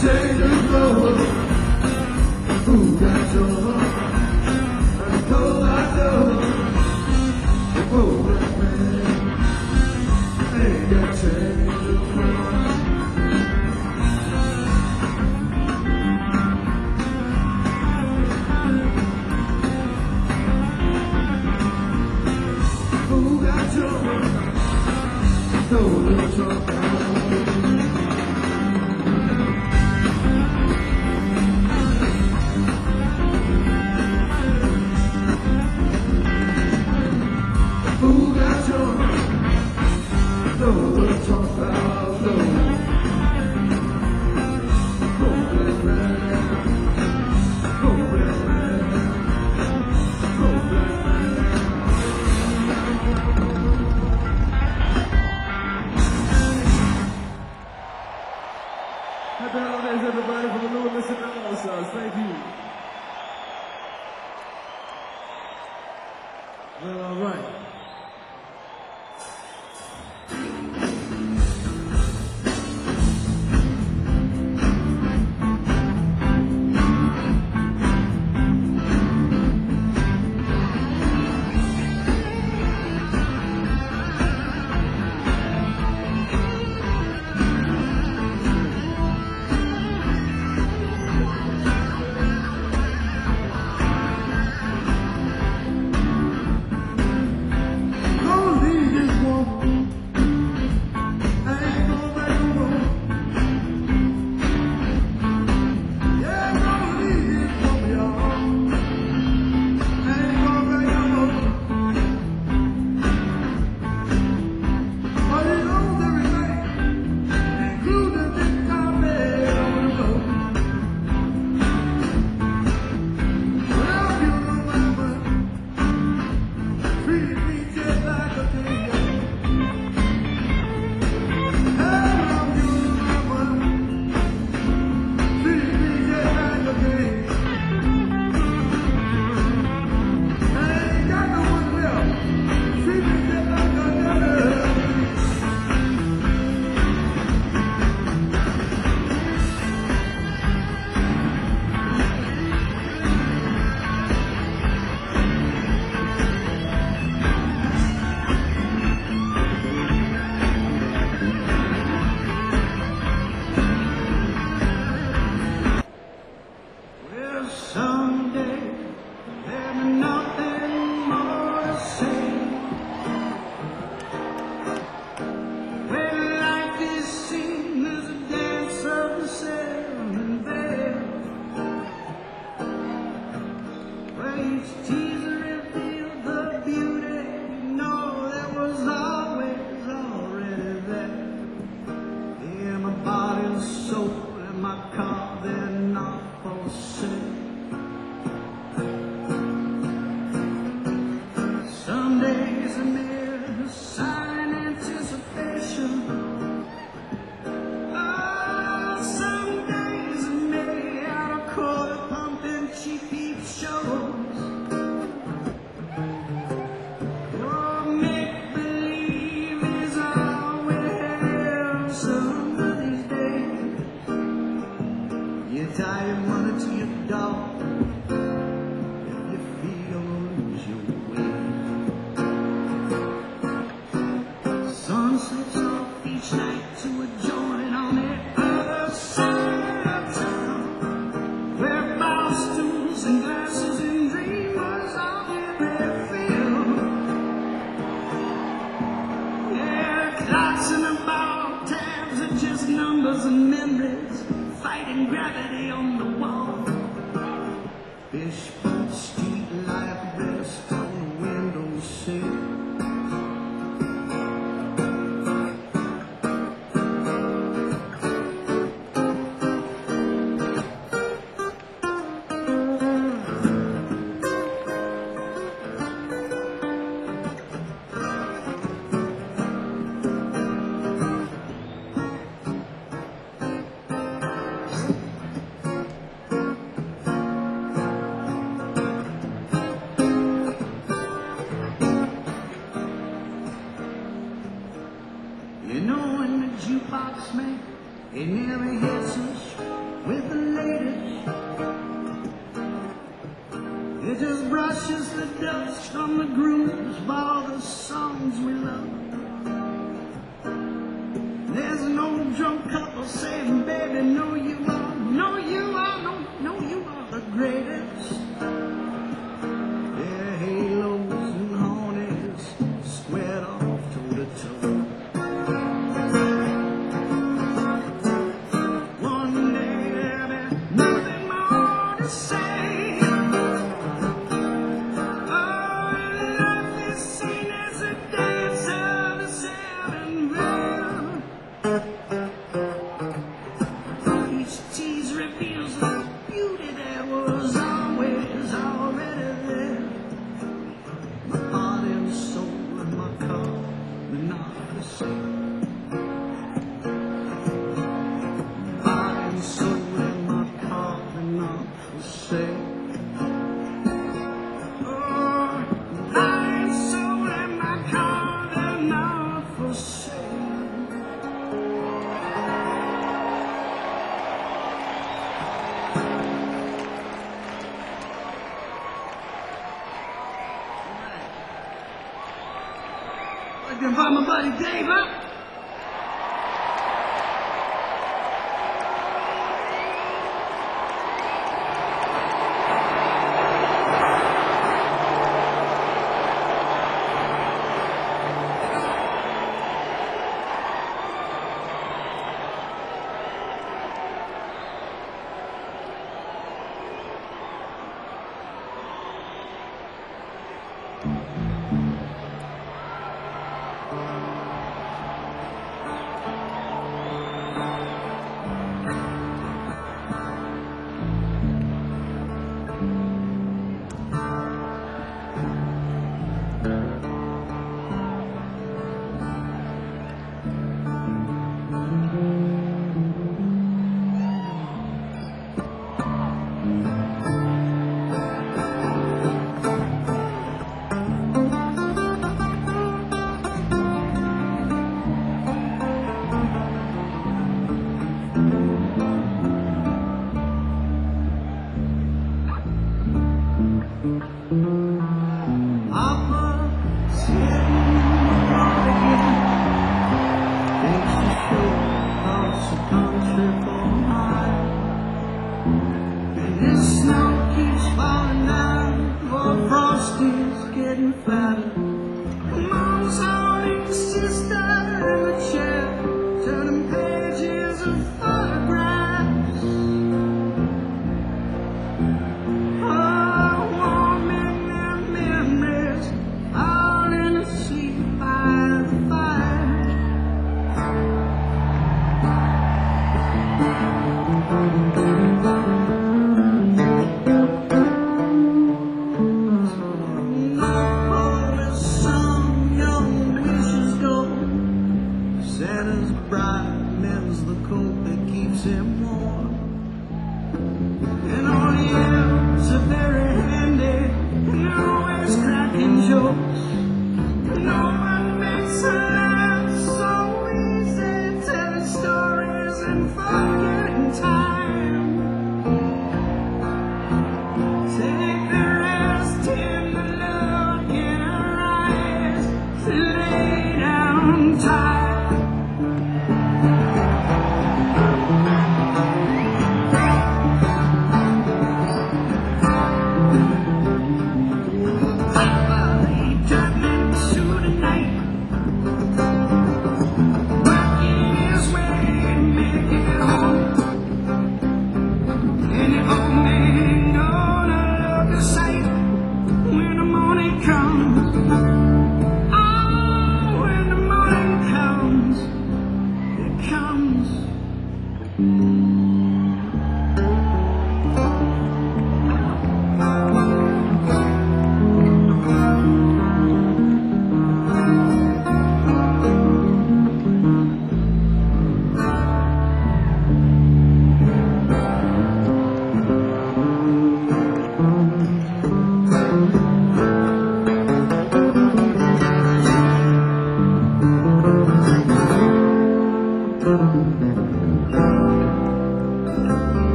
Take the floor. Who got your heart? And cold I know. Oh, black man. Ain't got change the floor. Who got your heart? Don't look your Who got your heart? Don't look your house, no. Go black man. Go black man. Go black man. Happy holidays, everybody, from the Louis Mississippi All-Stars. Thank you. Well, all right. Gonna leave this one. I ain't going back no more. Yeah, gonna leave this one, y'all. I ain't going back no more. But he owns everything, including this carpet on the floor. Well, you know my man treated me just like a king. Well, someday there'll be nothing more to say. When life is seen as a dance of the seven bells, where each teaser revealed the beauty, you know that was always already there. Yeah, my body and soul and my car, they're not for sale. Some days are mere sign anticipation. Oh, some days are made out of quarter pumping cheap peep shows. Oh, make believe is all we have. Some of these days you tie your money to your dog if you feel lose your way. Sun slips off each night to a joint on the other side of town, where bar stools and glasses and dreamers all in their field. Yeah, clocks and the ball tabs are just numbers and memories, fighting gravity on the wall. Fishboat street light rest on the windowsill. You know when the jukebox man, it never hits us. washes the dust from the grooves of all the songs we love. There's an old drunk couple saying, baby, no you are, no you are, no, no you are the greatest. Their halos and hornets squared off toe to toe. One day there'll be nothing more to say. Oh, life is seen as a dance of the seven veil. Each tease reveals the beauty that was always already there. My body and soul and my car, they're not the same. Body and soul and my car, they're not the same. Oh, body and soul and my car, they're not for sale. I'd like to invite my buddy Dave up. Papa's getting old again. Takes a show across the country for a mile. And this snow keeps falling down. Old Frosty's getting fatter. Mom's holding sister in the chair, turning pages of photographs. Oh, warming their memories, falling asleep by the fire. No poet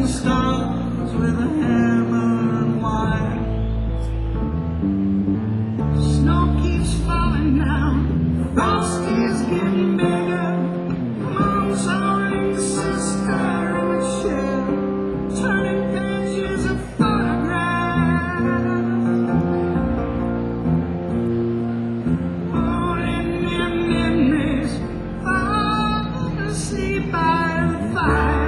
the stars with a hammer and wire. Snow keeps falling down, frost is getting bigger. Mom's holding sister in a chair, turning pages of photographs. Holding their memories, fall asleep by the fire.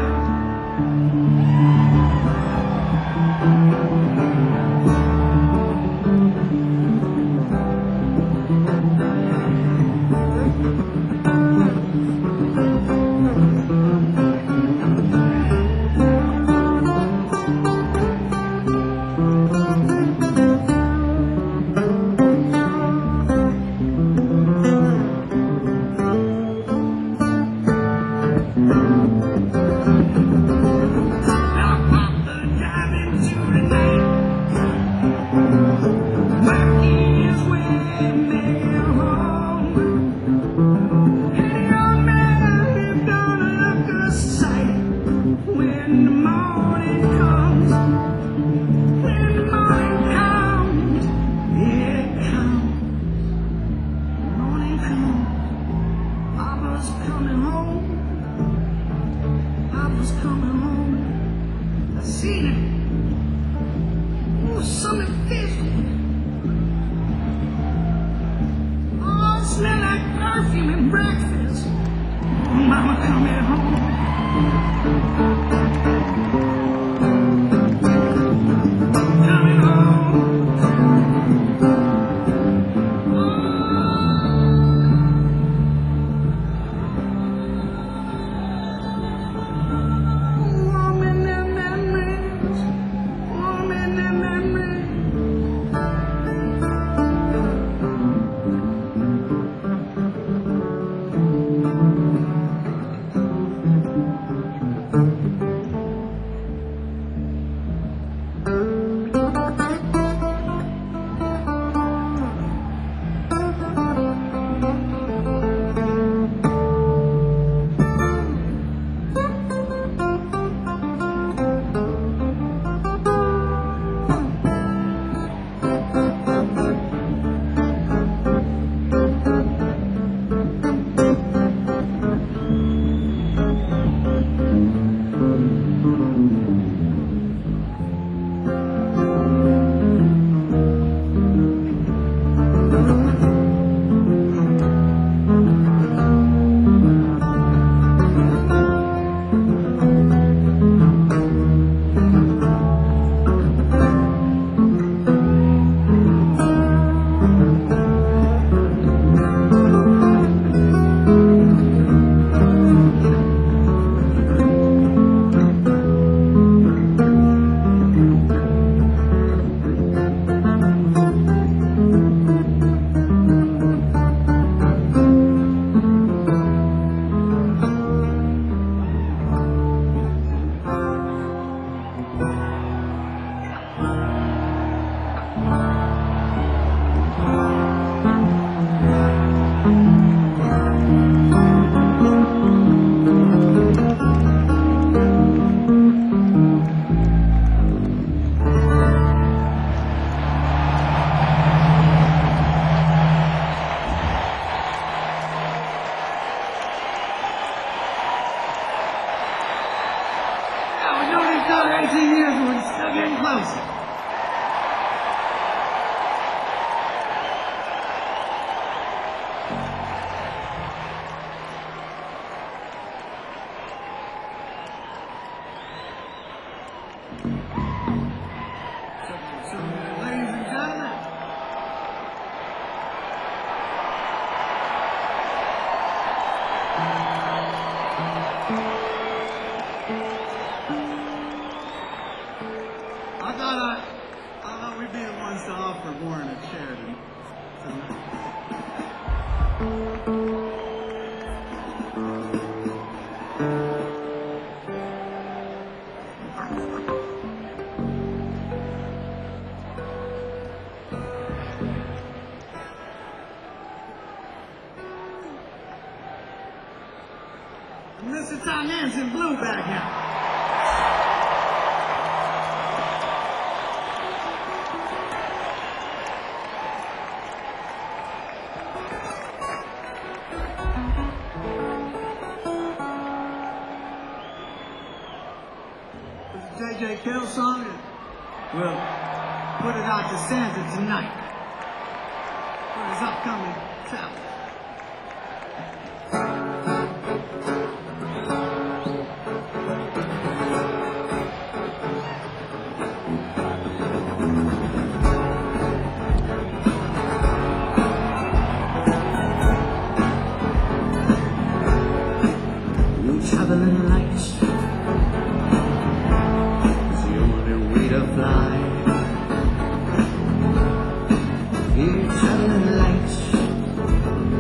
eighteen years and we're still getting closer. So, so, ladies and gentlemen, I thought I, I thought we'd be the ones to offer Warren at Sheridan tonight. Mister Tom Nancy Blue back here. It's a J J Cale song, and we'll put it out to Santa tonight for his upcoming travels. Traveling lights is the only way to fly. Here, traveling lights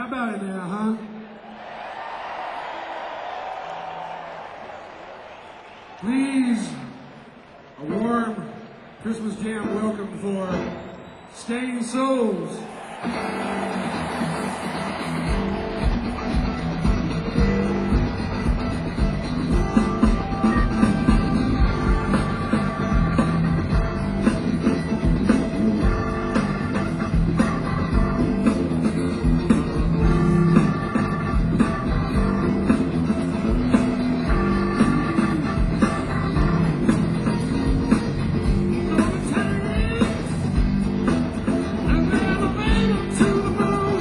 about it now, huh? Please, a warm Christmas jam welcome for Stained Souls. I'm gonna bring 'em to the moon.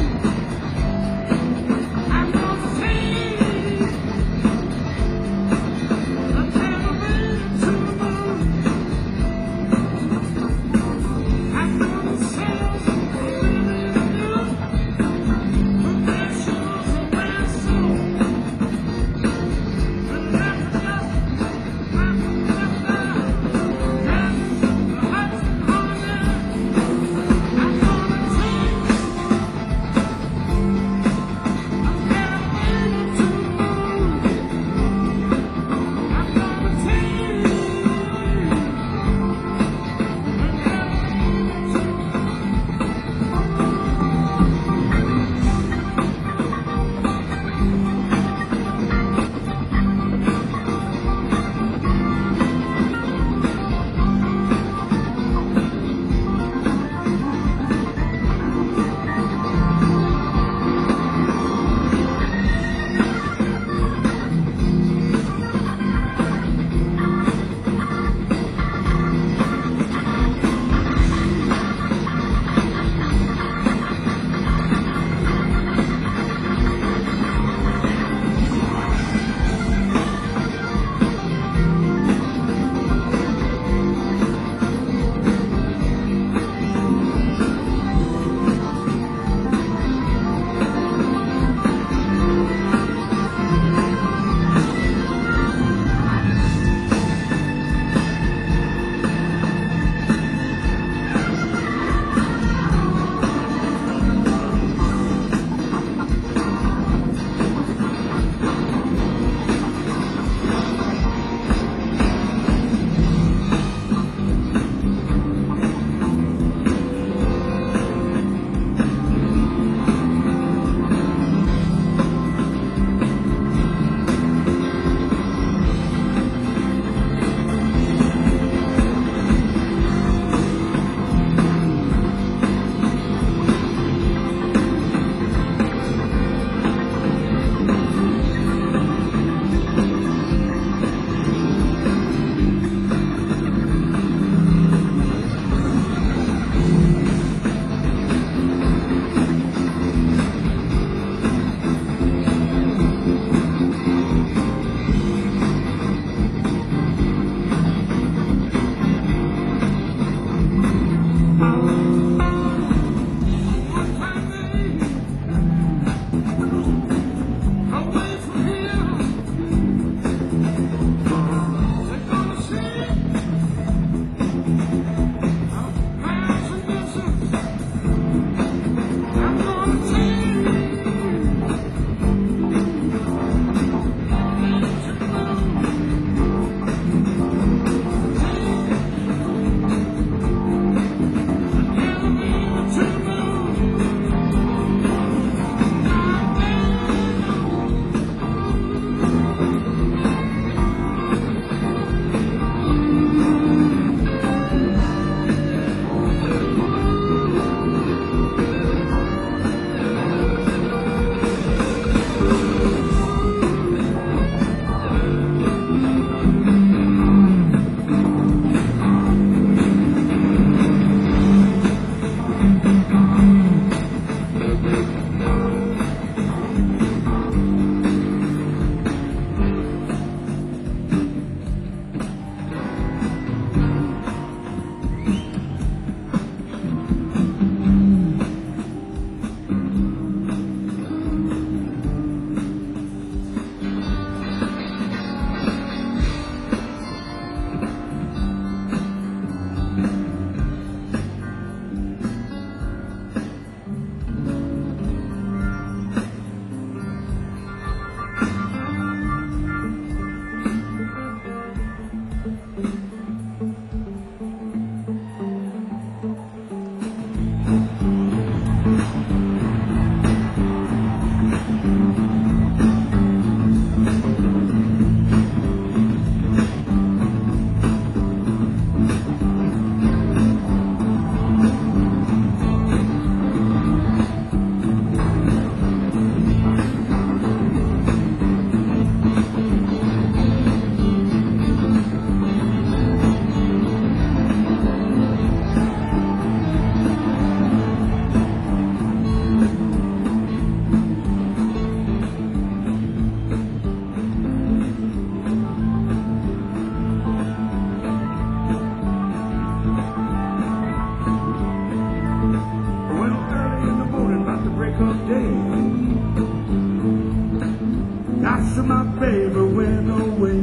baby went away.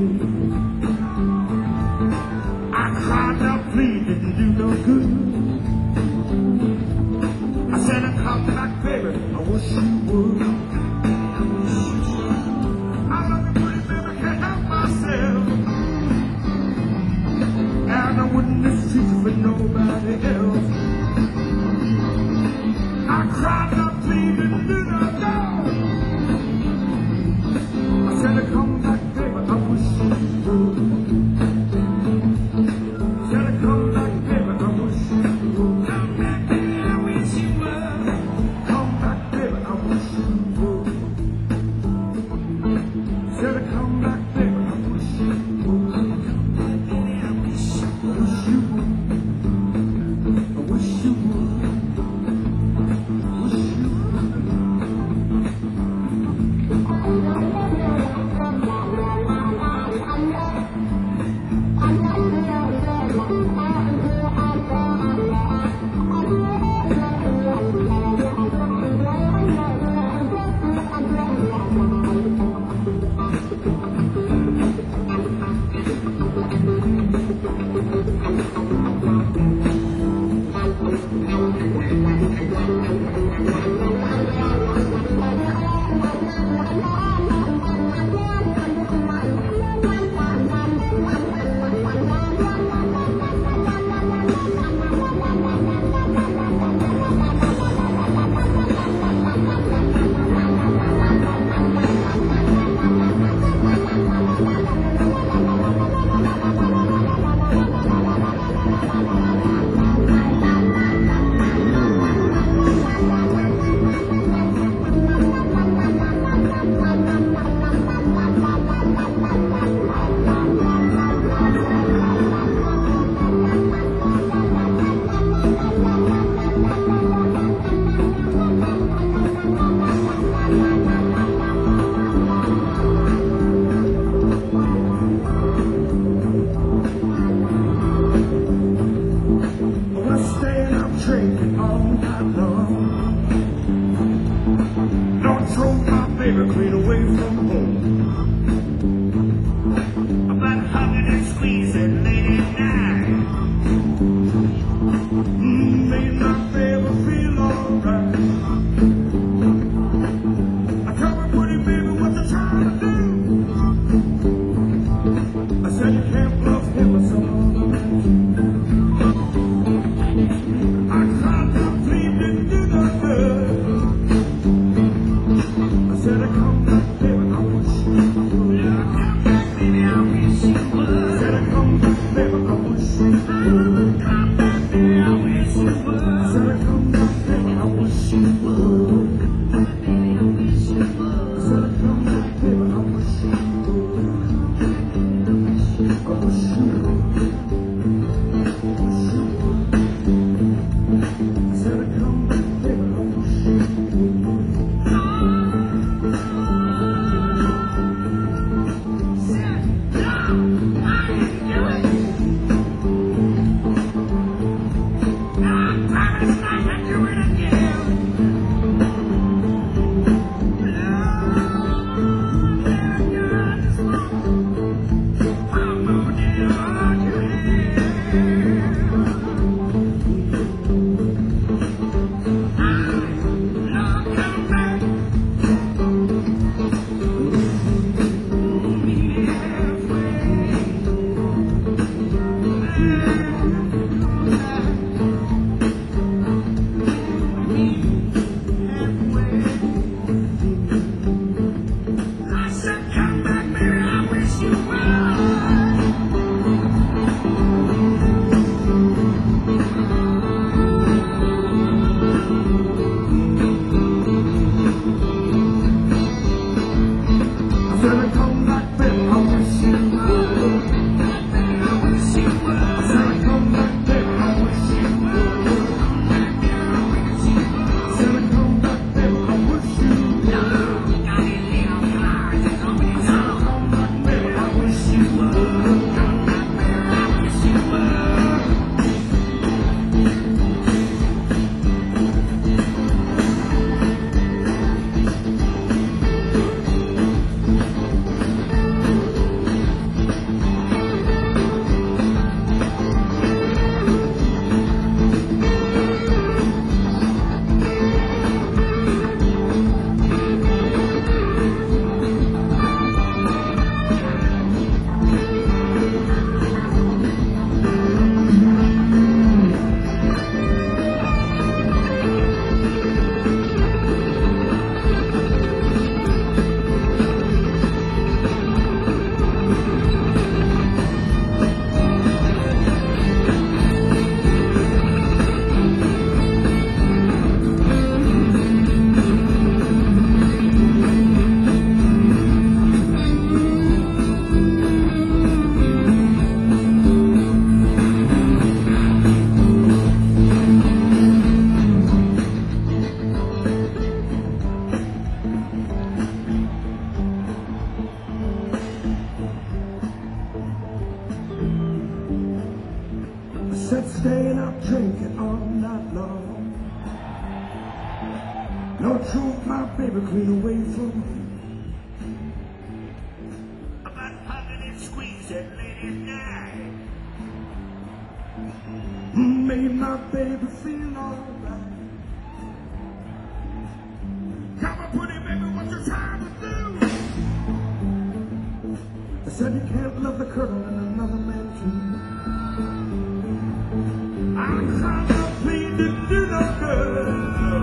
I cried out, please, didn't do no good. I said, I come back, baby, I wish you would. I love you, pretty baby, can't help myself. And I wouldn't mistreat you for nobody else. I cried out, please, didn't do no good. I said, I come back, baby, I wish you would. Said, I come back, baby, I wish you would. Come back, baby, I wish you would. Come back, baby, I wish you would. Said, I come back, baby, I wish you would. Come back, baby, I wish you would. I wish you would. I wish you would. Drinking all night long. Don't throw my baby queen away from home. I've been hugging and squeezing late at night. Mm, made my baby feel alright. I tell me, pretty baby, what you trying to do? I said you can't bluff him, it's all about you. Lord drove my baby queen away from me. About hugging and squeezing late at night. Made my baby feel alright. Come on, pretty baby, what you trying to do? I said you can't love the colonel and another man too. I'm trying to plead to do no good.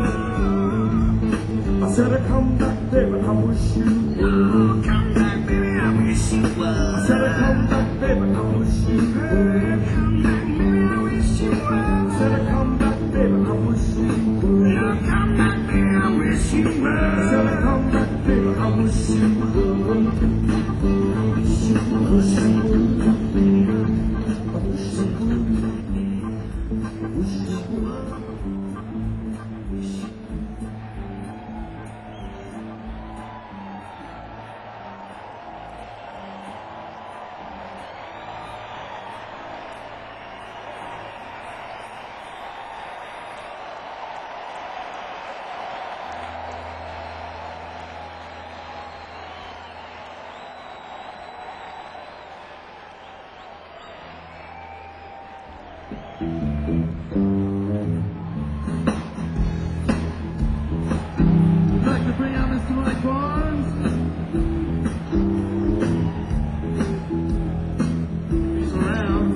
I said I come back, baby, I wish you would. Come back, baby, I wish you would. I said I come back, baby, I wish you would. Come back, baby, I wish you would. I said I come back, baby, I wish you would. You come back, baby, I wish you would. I said I come back, baby, I wish you would. I wish you would. I wish you would. I wish you would. I wish you would. I'd like to bring out Mister Mike Barnes. He's around.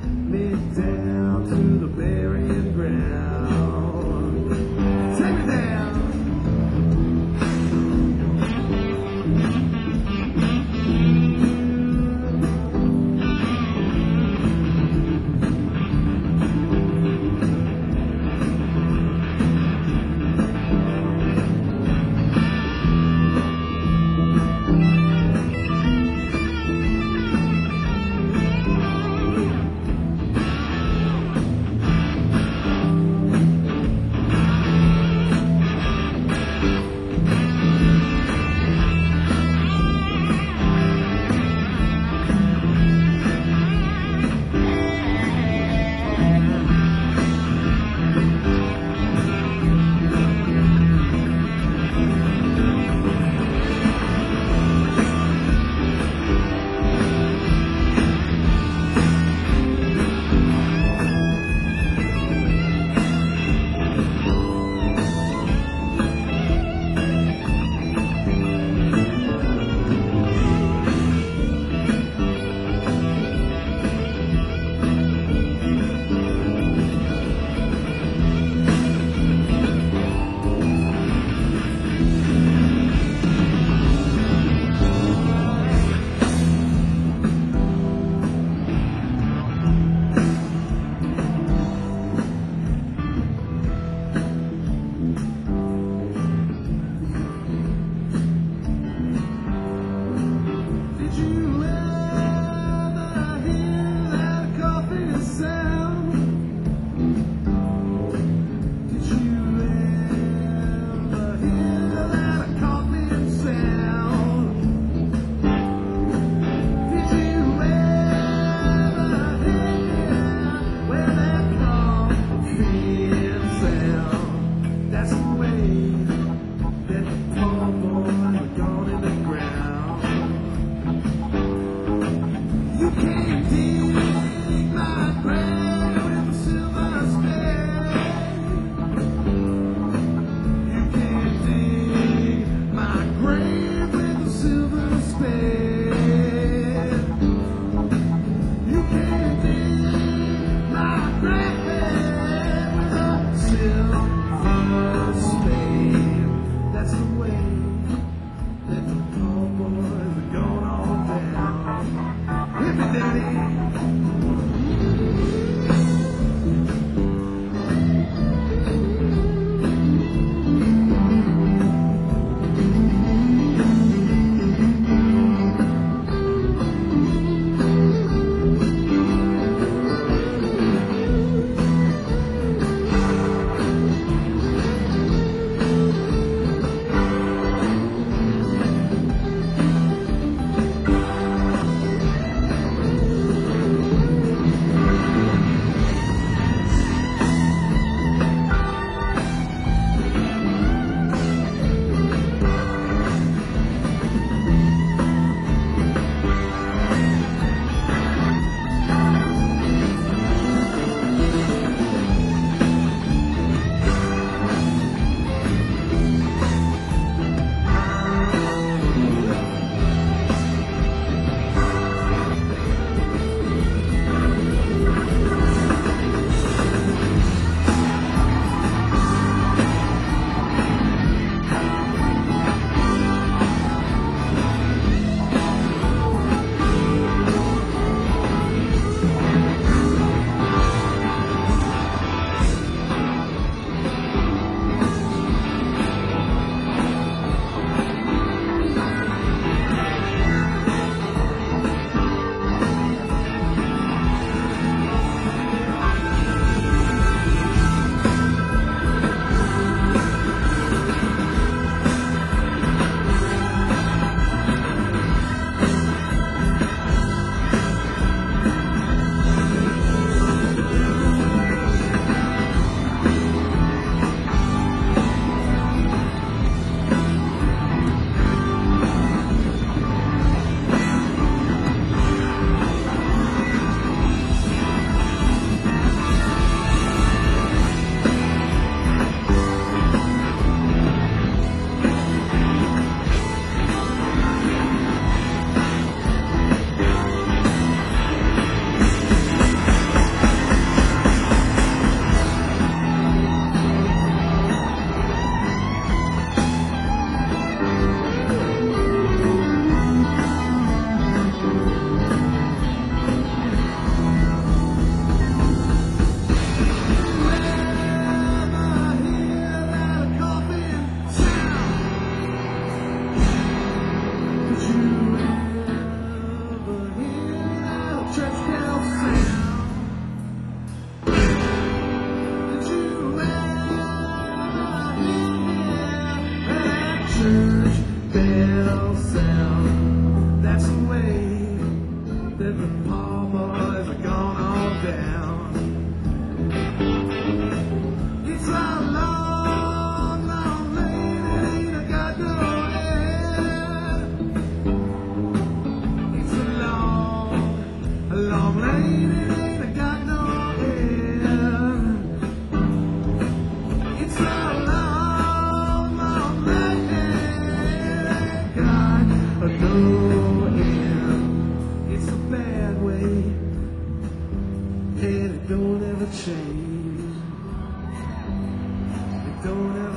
Down to the burying ground. Take me there.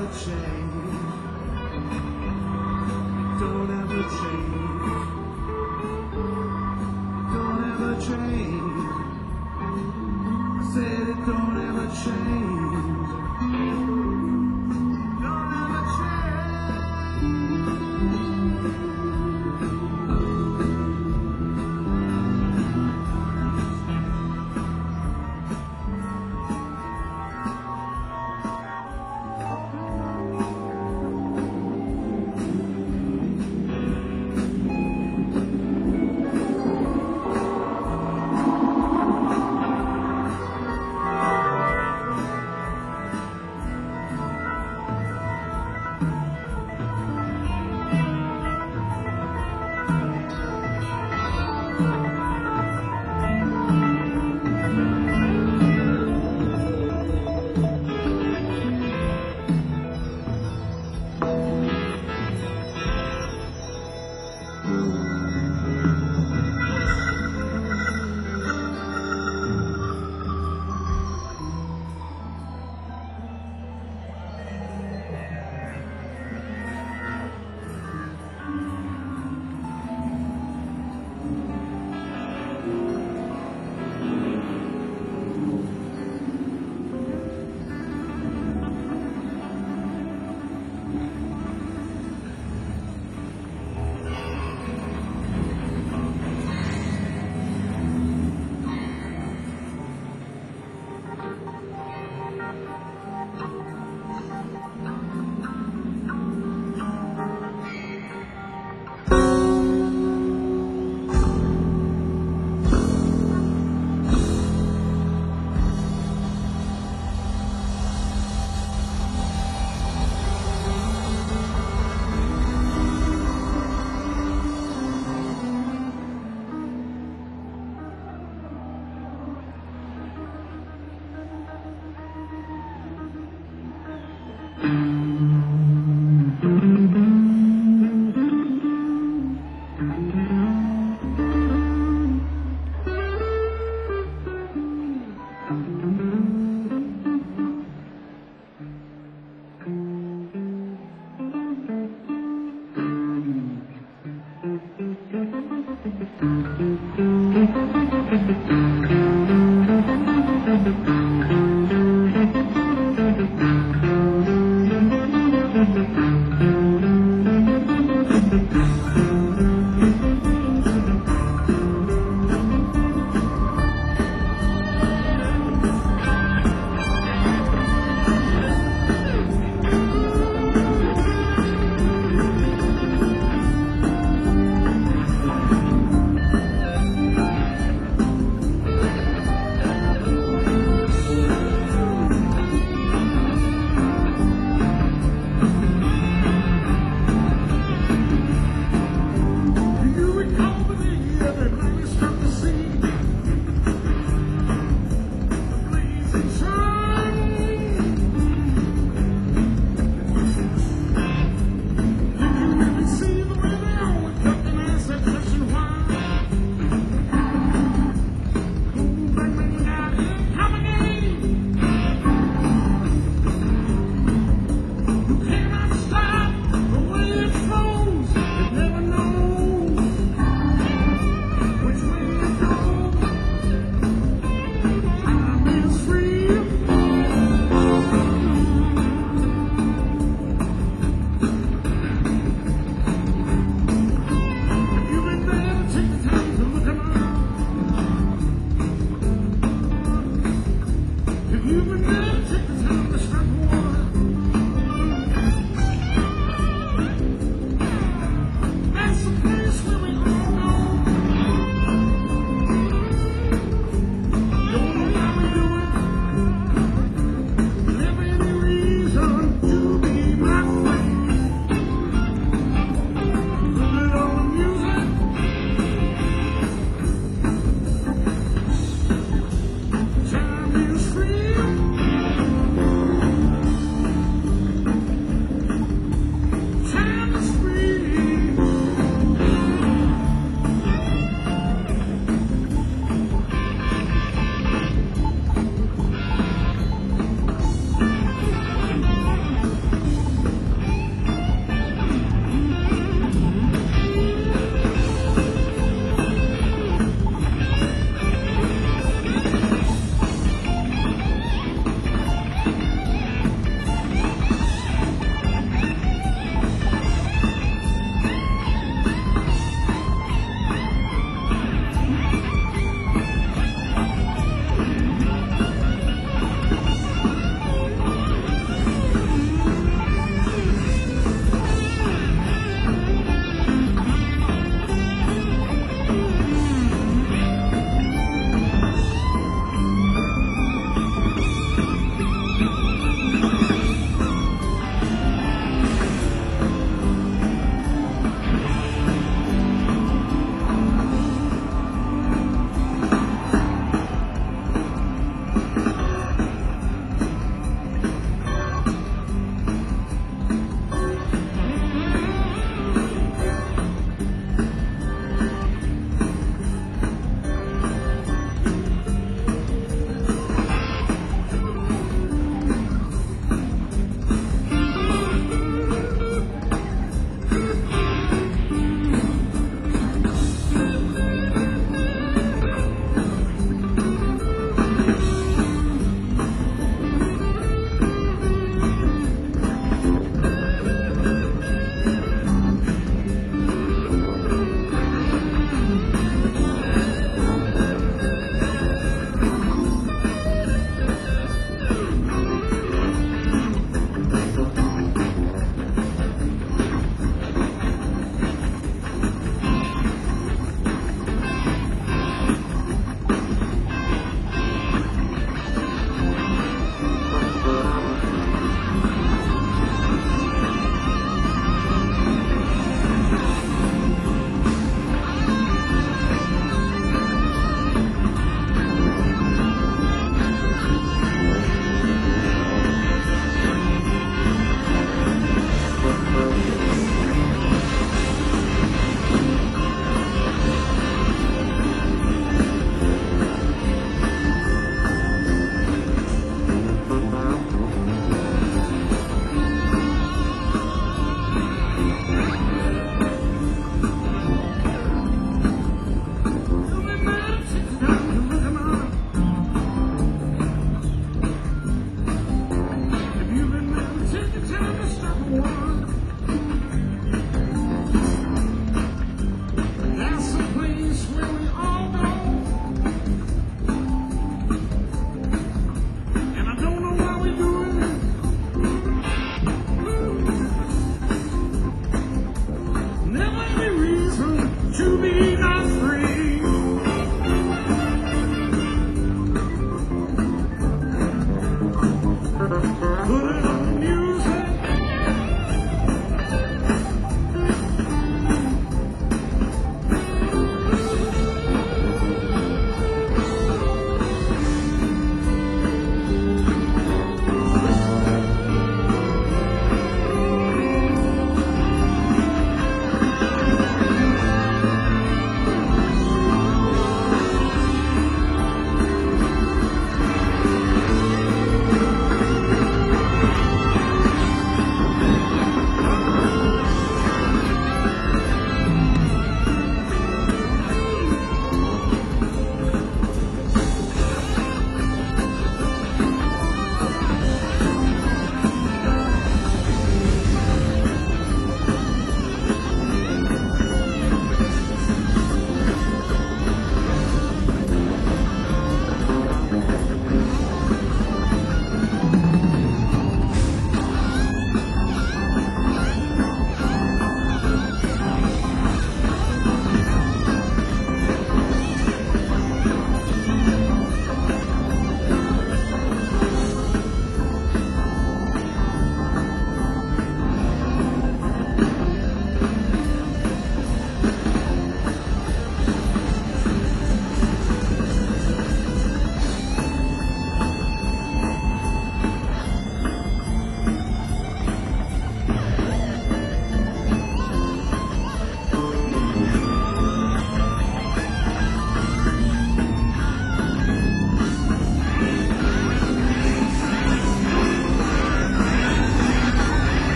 ever change. Don't ever change. Don't ever change. I said it don't ever change. Don't ever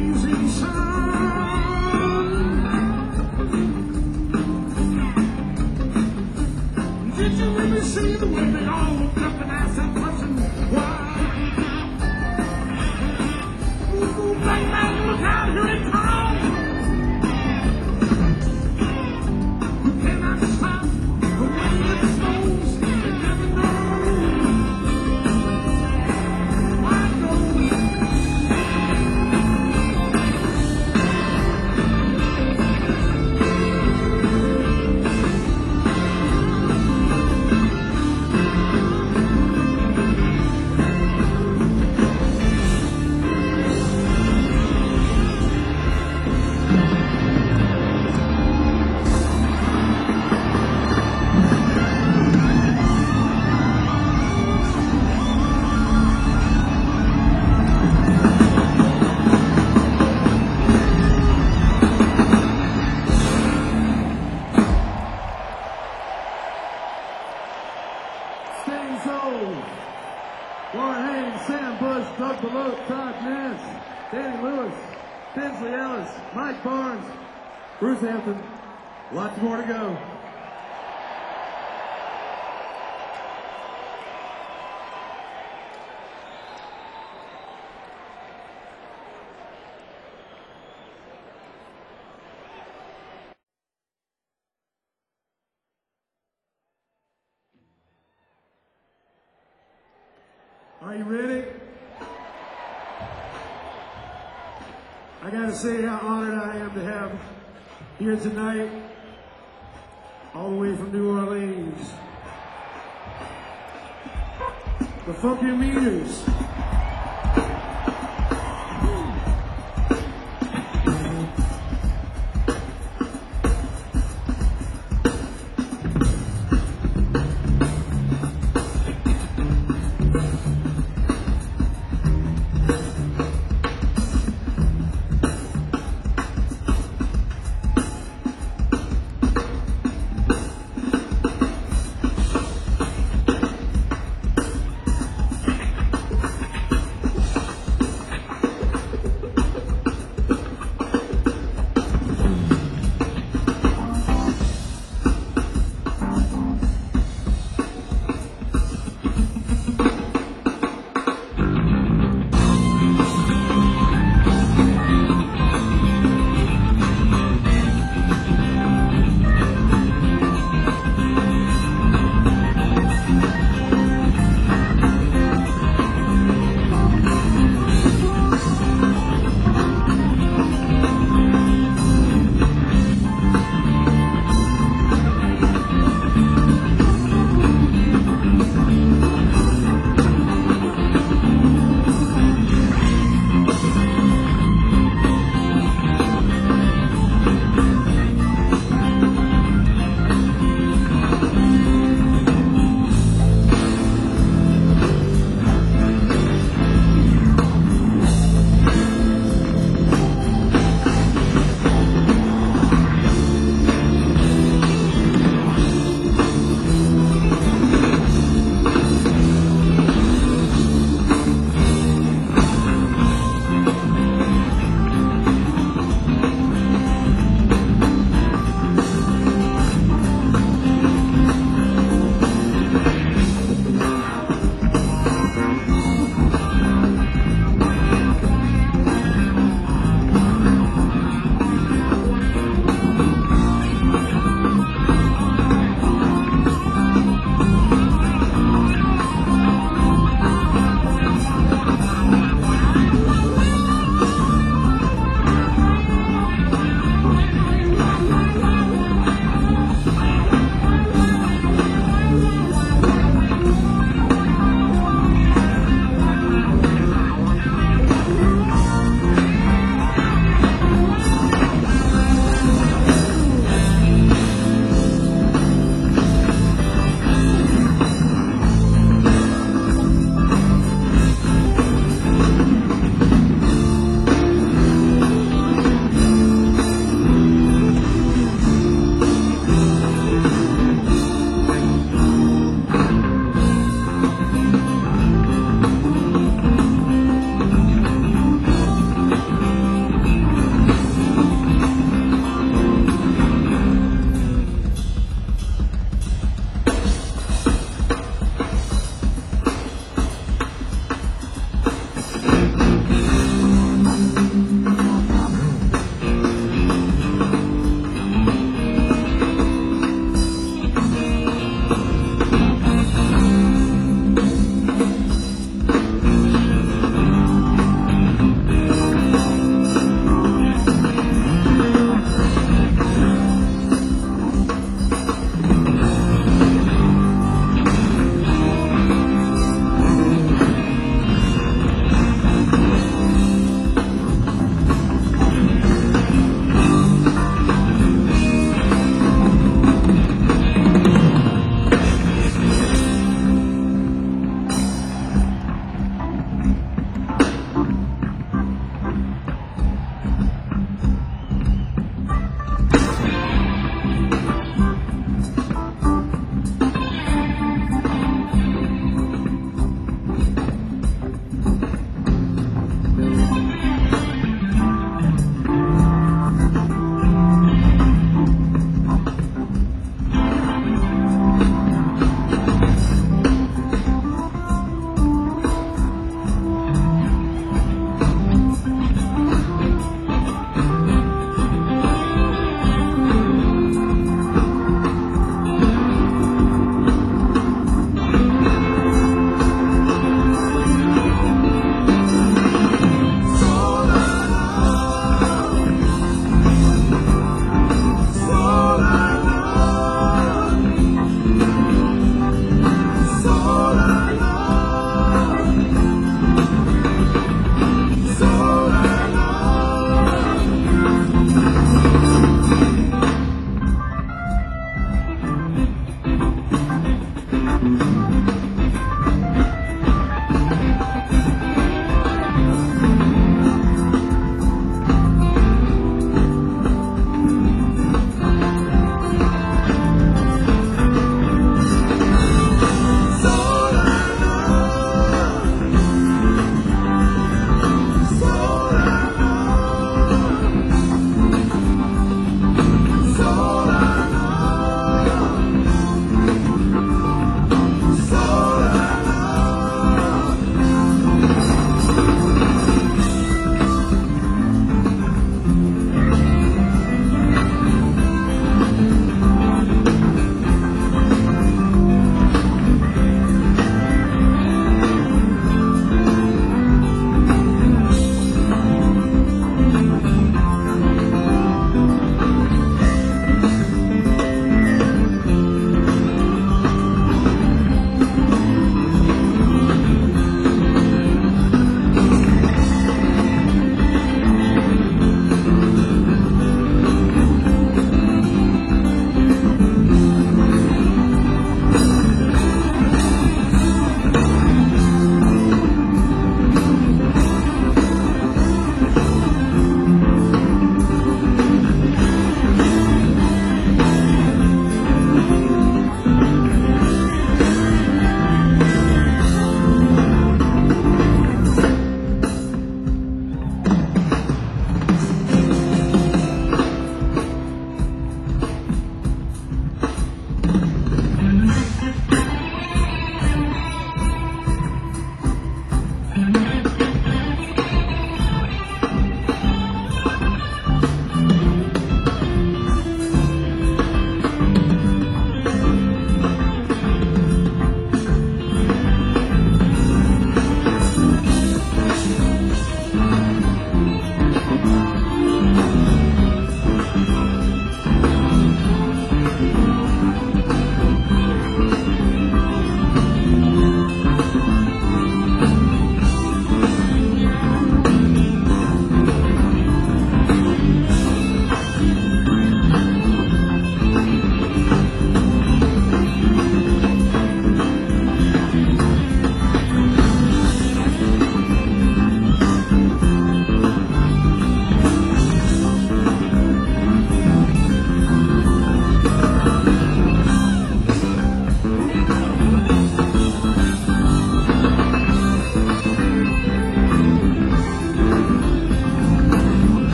blazing sun. Did you really see the way they all looked up and asked that person why? Ooh, black man, look out, here it comes. You cannot stop the way it snows. You never know. I know. Stain Souls, Warren Haynes, Sam Bush, Doug Belote, Todd Nance, Danny Lewis, Tinsley Ellis, Mike Barnes, Bruce Hampton. Lots more to go. Are you ready? I gotta say how honored I am to have here tonight, all the way from New Orleans, the Funky Meters.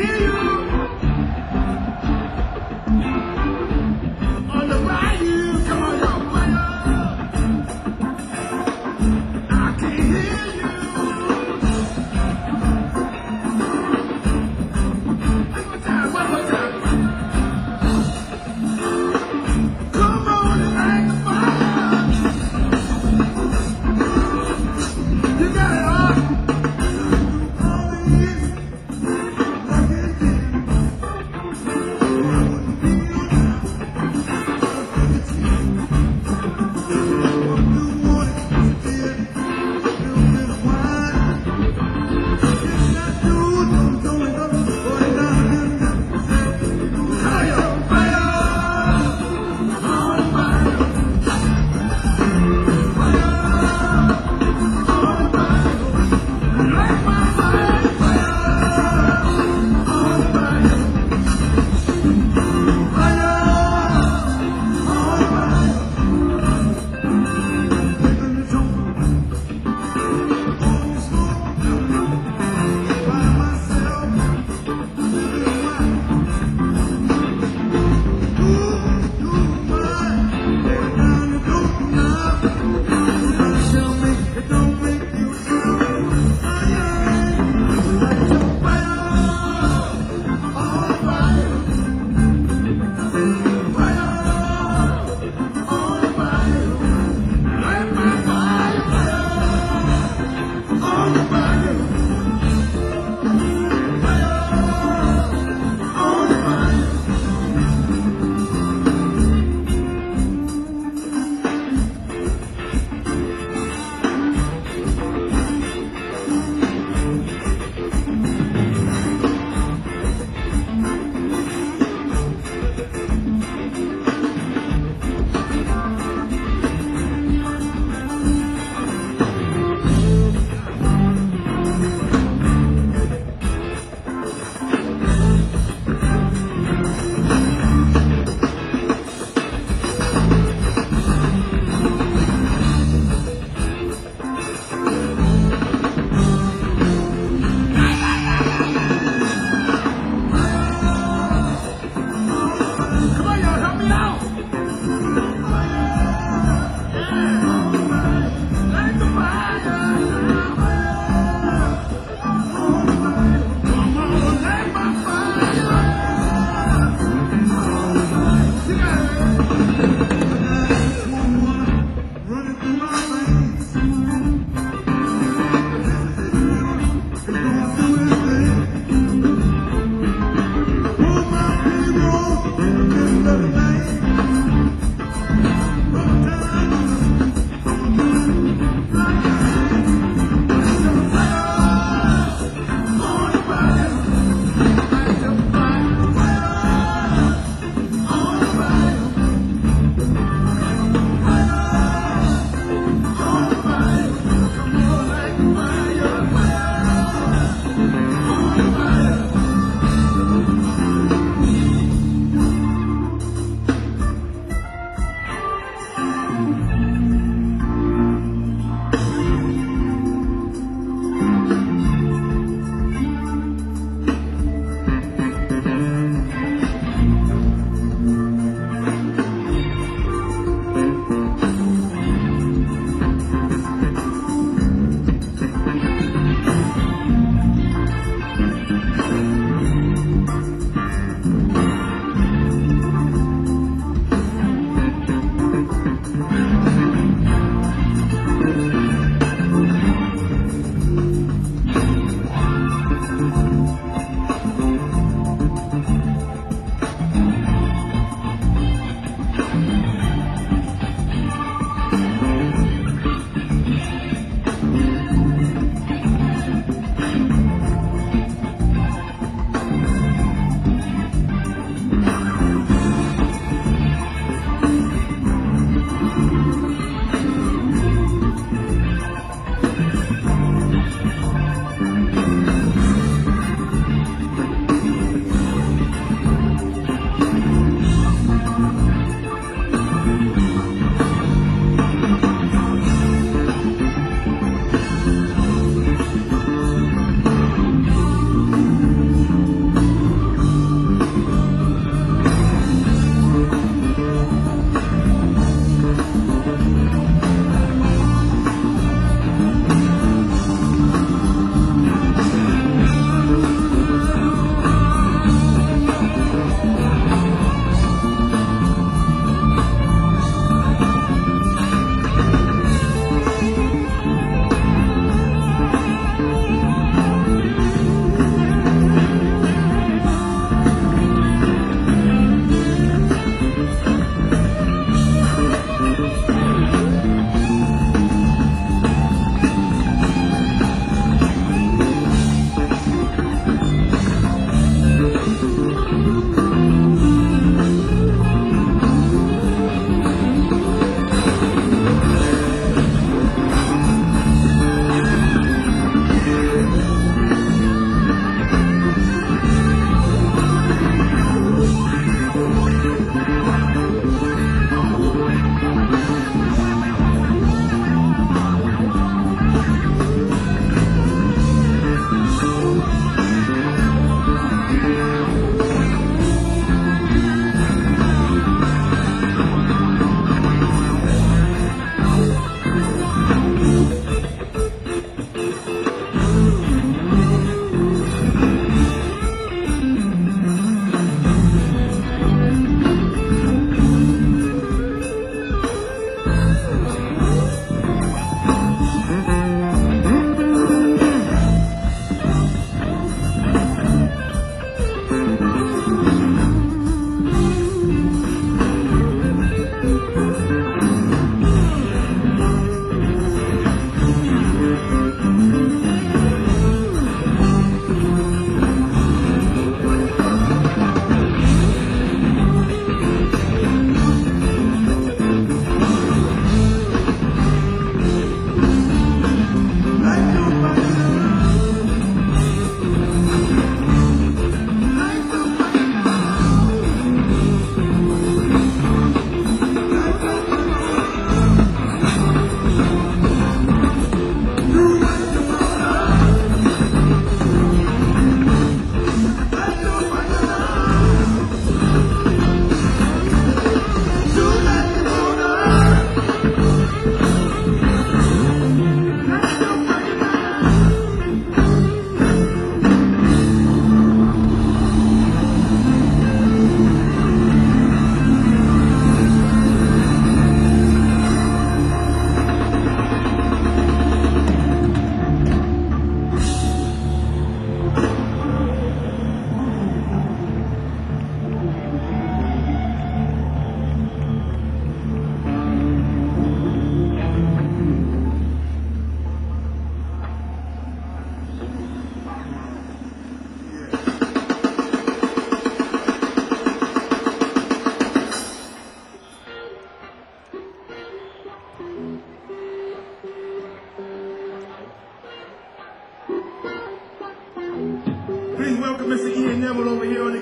hear you on the bayou. Come on, y'all, fire. I can hear you. One more time, one more time. Come on and light the fire. You got it all. All it is, I can get it.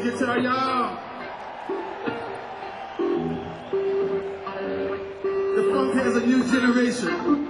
guitar, y'all. The funk has a new generation.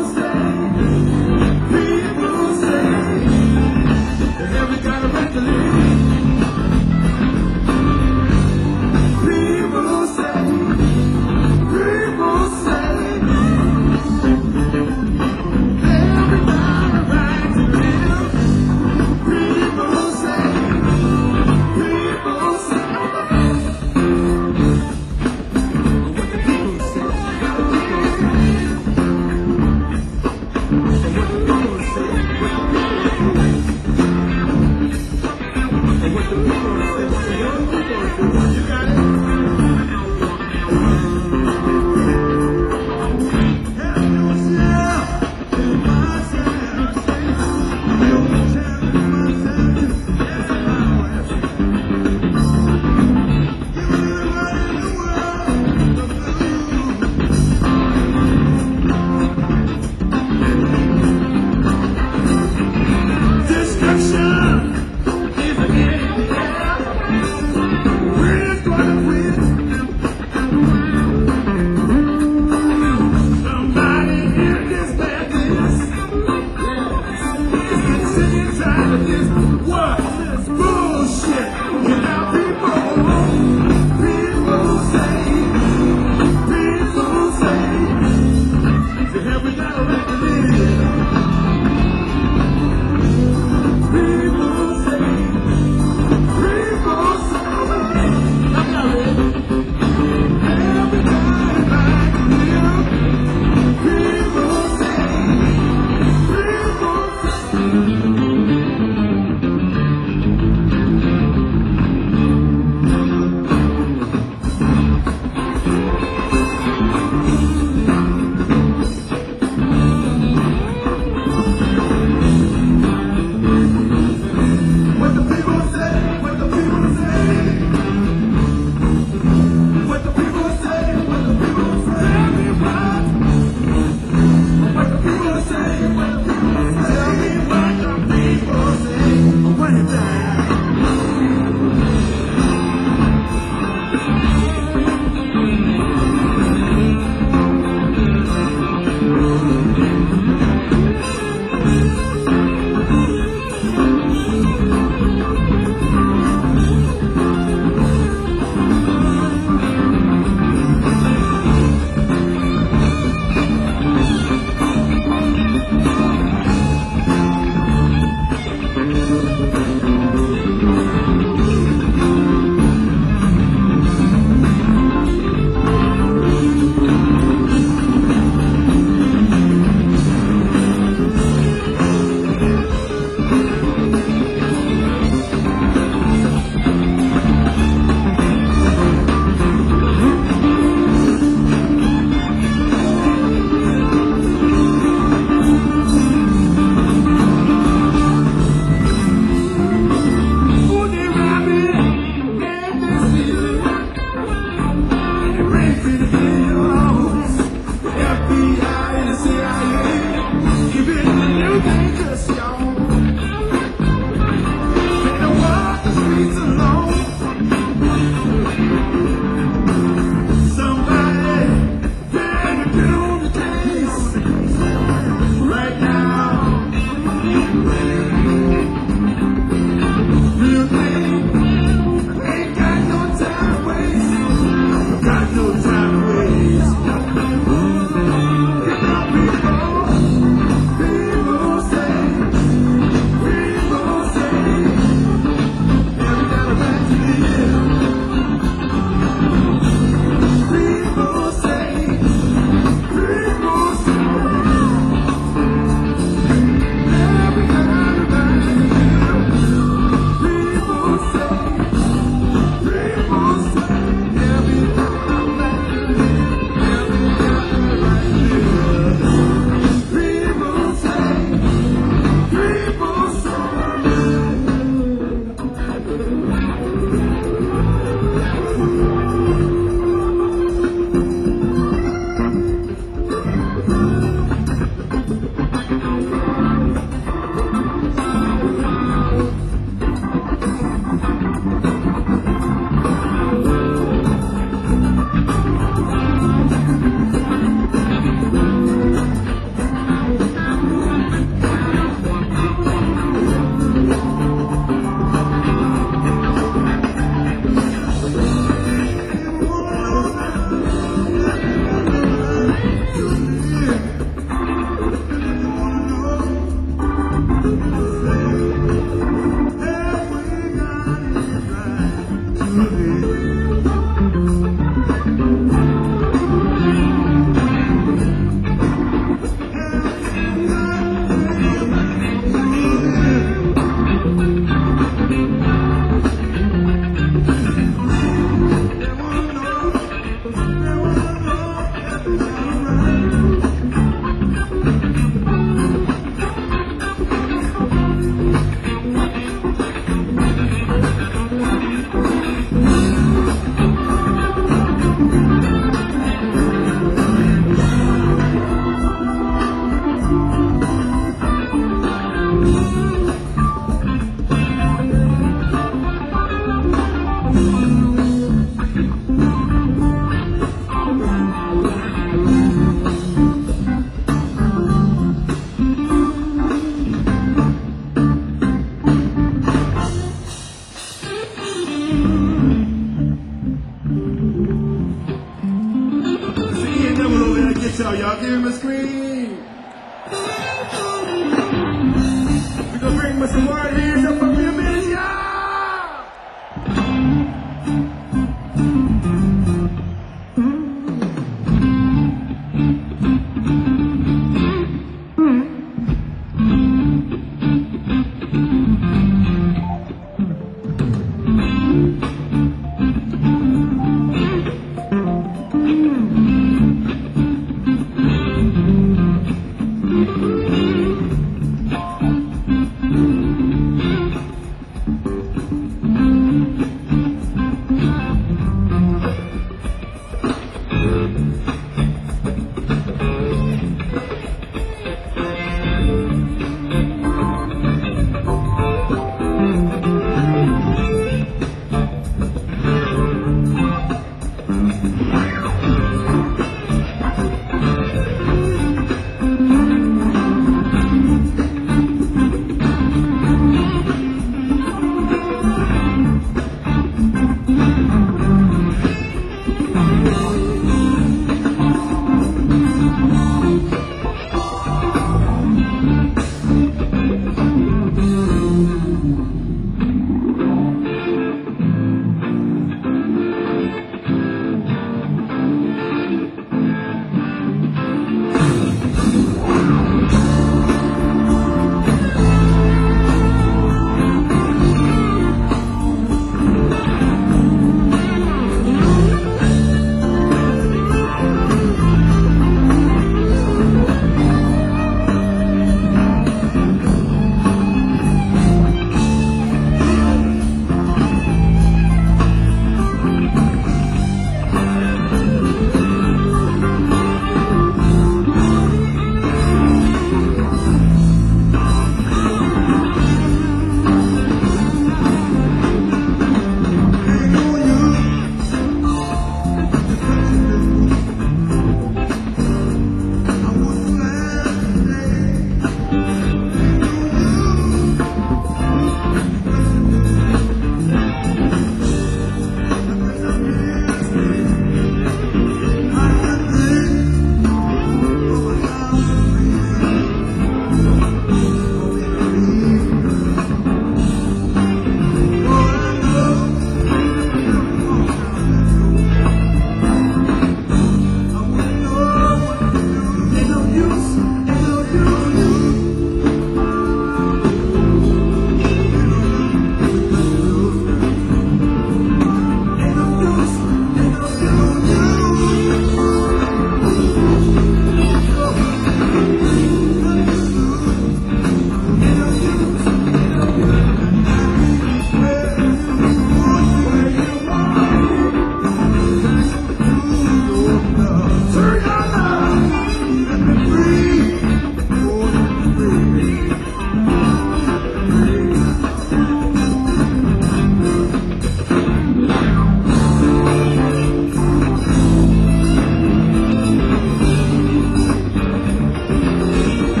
Thank